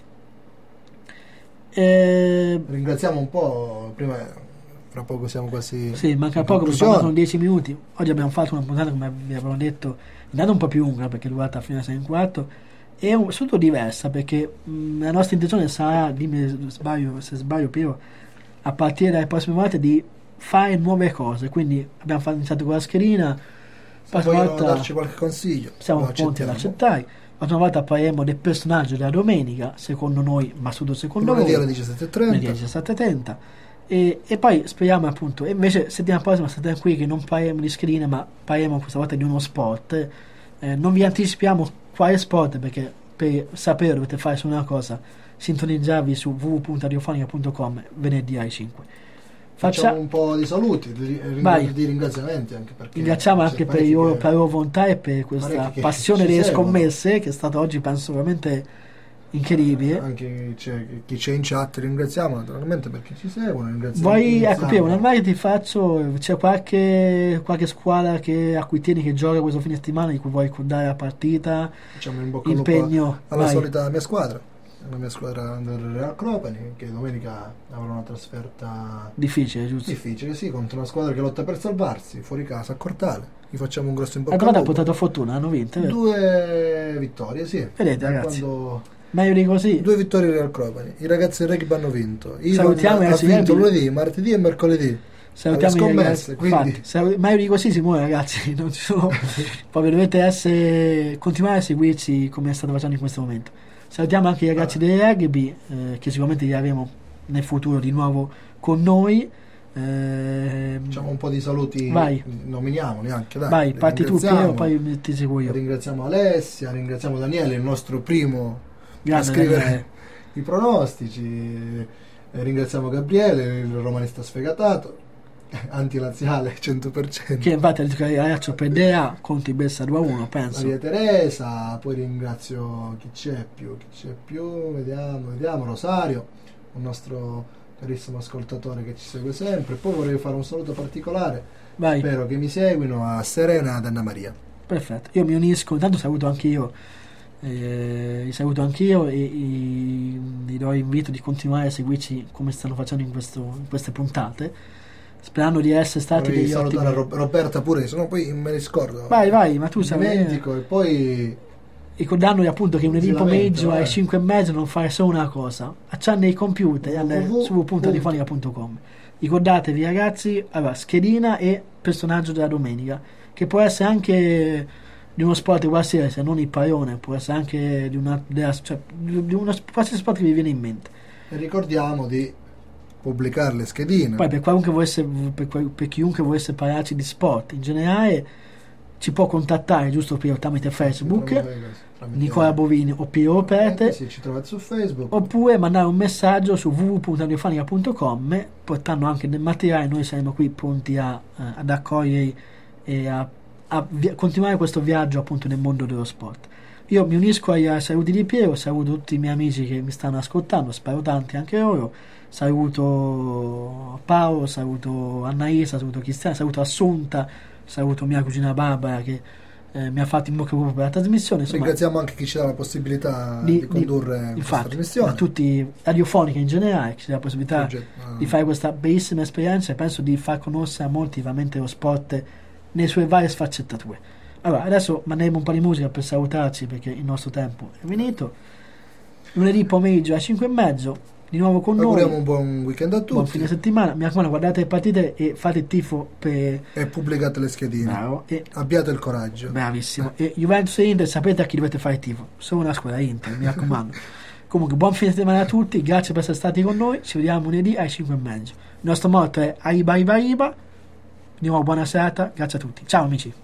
Eh, Ringraziamo un po', prima, fra poco siamo quasi... Sì, manca in poco, perché conclusione. sono dieci minuti. Oggi abbiamo fatto una puntata, come vi avevo detto, andata un po' più lunga, perché è durata fino a sei e un quarto, e un, soprattutto diversa, perché mh, la nostra intenzione sarà, dimmi se sbaglio, se sbaglio Piero, a partire dalle prossime volte di fare nuove cose. Quindi abbiamo fatto, iniziato con la schedina, Se prossima vogliono volta darci qualche consiglio, siamo lo pronti ad accettiamo. accettare. La prossima volta parleremo del personaggio della domenica, secondo noi, ma soprattutto secondo Lunedì voi. alle diciassette e Lunedì alle trenta. diciassette e trenta. E, e poi speriamo appunto, e invece settimana prossima state tranquilli che non parliamo di schedine, ma parliamo questa volta di uno sport. Eh, non vi anticipiamo quale sport, perché per sapere dovete fare solo una cosa: sintonizzarvi su w w w punto radiofonica punto com venerdì alle cinque. Facciamo Faccia- un po' di saluti, di, ring- Vai. di ringraziamenti anche perché ringraziamo c'è anche per, parecchi i loro, che- per la loro volontà e per questa parecchi che passione ci delle seguono. scommesse, che è stata oggi penso veramente incredibile. Anche c'è, chi c'è in chat ringraziamo naturalmente perché ci seguono. ringraziamo- Vuoi, ecco ringraziamo. Piero, una domanda che ti faccio: c'è qualche, qualche squadra che, a cui tieni che gioca questo fine settimana, di cui vuoi ricordare la partita, Facciamo in bocca al lupo impegno? alla Vai. solita mia squadra. la mia squadra del Real Cropani, che domenica avrà una trasferta difficile, giusto? difficile, sì, contro una squadra che lotta per salvarsi, fuori casa a Cortale. Gli facciamo un grosso in bocca La al domanda ha lupo. portato fortuna, hanno vinto, vero? Due vittorie, sì. Vedete, ragazzi, Quando... meglio di così. Due vittorie del Real Cropani. I ragazzi del rugby hanno vinto. Ivan Salutiamo i ha ragazzi vinto del rugby. lunedì, martedì e mercoledì. Salutiamo Alle i scommesse, ragazzi, quindi- infatti, se- meglio di così si muore, ragazzi, non ci sono, proprio dovete essere, continuare a seguirci come state facendo in questo momento. Salutiamo anche i ragazzi Ah. del rugby, eh, che sicuramente li avremo nel futuro di nuovo con noi. Eh, Facciamo un po' di saluti, Vai. nominiamoli anche, dai. vai, Li parti tu ringraziamo. Piero, poi ti seguo io. Ringraziamo Alessia, ringraziamo Daniele, il nostro primo a Grande scrivere Daniele. i pronostici. Eh, ringraziamo Gabriele, il romanista sfegatato, antilaziale cento per cento. Che infatti ha detto che il ragazzo perderà, conti Bessa due a uno, penso. Maria Teresa, poi ringrazio chi c'è più, chi c'è più, vediamo, vediamo, Rosario, un nostro carissimo ascoltatore che ci segue sempre. Poi vorrei fare un saluto particolare, Vai. spero che mi seguino, a Serena e ad Anna Maria. Perfetto, io mi unisco, intanto saluto anche io, eh, li saluto anch'io e i- vi do invito di continuare a seguirci come stanno facendo in, questo, in queste puntate, sperando di essere stati Vorrei degli salutare ottimi... Rob- Roberta pure, sennò poi me ne scordo. Vai, vai, ma tu Mi sai, dimentico, e poi ricordandovi appunto che lunedì Si lamenta, pomeriggio alle eh. cinque e mezza non fare solo una cosa, accendi il computer e andare www. su w w w punto radiofonica punto com. Ricordatevi ragazzi, allora, schedina e personaggio della domenica, che può essere anche di uno sport qualsiasi, non il pallone, può essere anche di una della, cioè, di di uno qualsiasi sport che vi viene in mente. ricordiamo di pubblicare le schedine. Poi per, qualunque volesse, per, qual- per chiunque volesse parlarci di sport in generale ci può contattare giusto Piero tramite Facebook, Tramite- Nicola Bovini o Piero Eh, Perte, sì, ci trovate su Facebook. oppure mandare un messaggio su w w w punto radiofonica punto com portando anche del materiale. Noi saremo qui pronti a, eh, ad accogliere e a, a vi- continuare questo viaggio appunto nel mondo dello sport. Io mi unisco ai ai saluti di Piero, saluto tutti i miei amici che mi stanno ascoltando, spero tanti anche loro, saluto Paolo, saluto Annaisa, saluto Cristiana, saluto Assunta, saluto mia cugina Barbara che eh, mi ha fatto in bocca al lupo per la trasmissione. Insomma, Ringraziamo anche chi ci dà la possibilità di- di, condurre di- questa infatti, trasmissione. a tutti radiofonica in generale, che ci dà la possibilità Progetto- di fare questa bellissima esperienza e penso di far conoscere a molti veramente lo sport nelle sue varie sfaccettature. Allora, adesso manderemo un po' di musica per salutarci perché il nostro tempo è finito. Lunedì pomeriggio alle cinque e mezzo, di nuovo con Auguriamo noi. un buon weekend a tutti. Buon fine settimana. Mi raccomando, guardate le partite e fate il tifo per... E pubblicate le schedine. Bravo. E Abbiate il coraggio. bravissimo. E Juventus e Inter, sapete a chi dovete fare il tifo? Solo una squadra Inter, mi raccomando. Comunque, buon fine settimana a tutti, grazie per essere stati con noi. Ci vediamo lunedì alle cinque e mezzo. Il nostro motto è Aiba Aiba Aiba. Di nuovo buona serata, grazie a tutti. Ciao amici.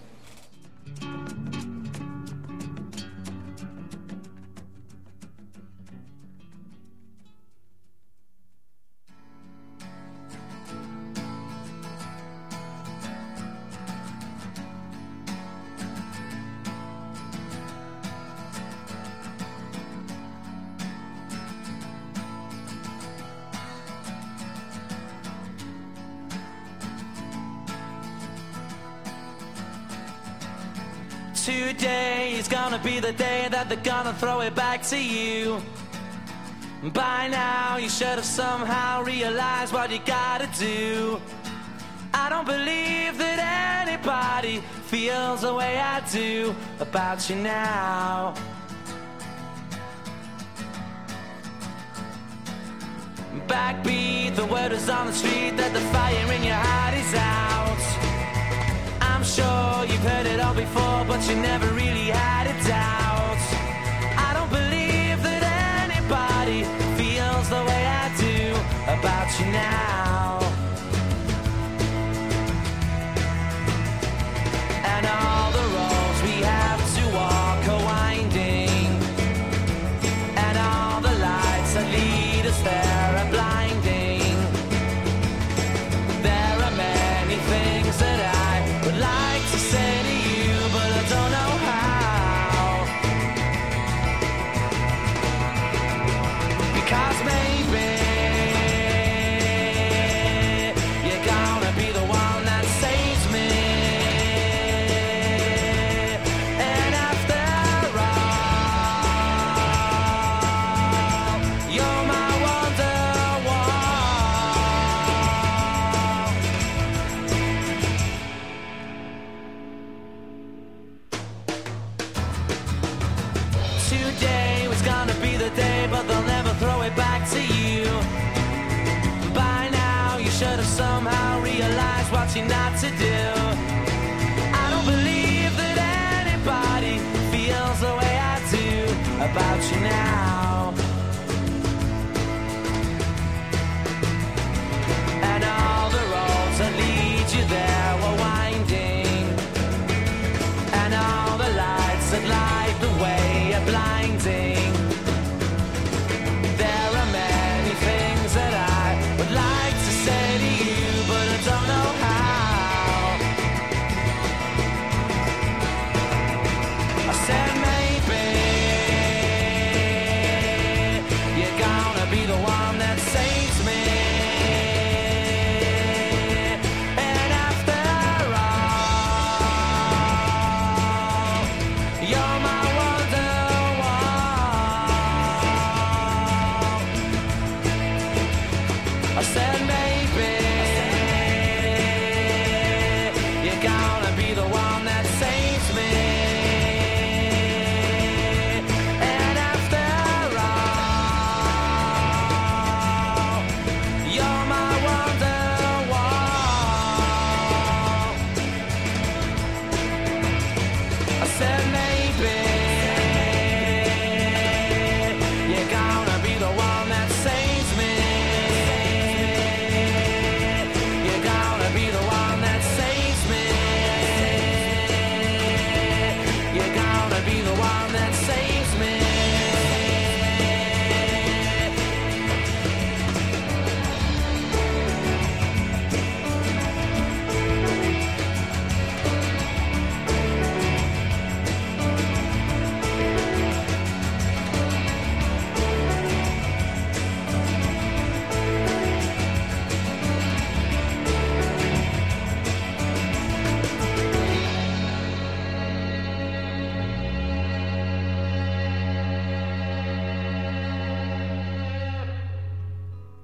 Today is gonna be the day that they're gonna throw it back to you. By now you should have somehow realized what you gotta do. I don't believe that anybody feels the way I do about you now. Backbeat, the word is on the street that the fire in your heart is out. I'm sure you've heard it all before, but you never really had a doubt. I don't believe that anybody feels the way I do about you now. And all the roads we have to walk are winding, and all the lights that lead us there are blinding. There are many things that I would like to say to you, but I don't know how. to do. I don't believe that anybody feels the way I do about you now. And all the roads that lead you there were winding, and all the lights that light the way are blinding. There are many things that I would like to say to you, but I don't know how. I said maybe you're gonna be the one that saves me. And after all, you're my wonderwall. I said maybe you're gonna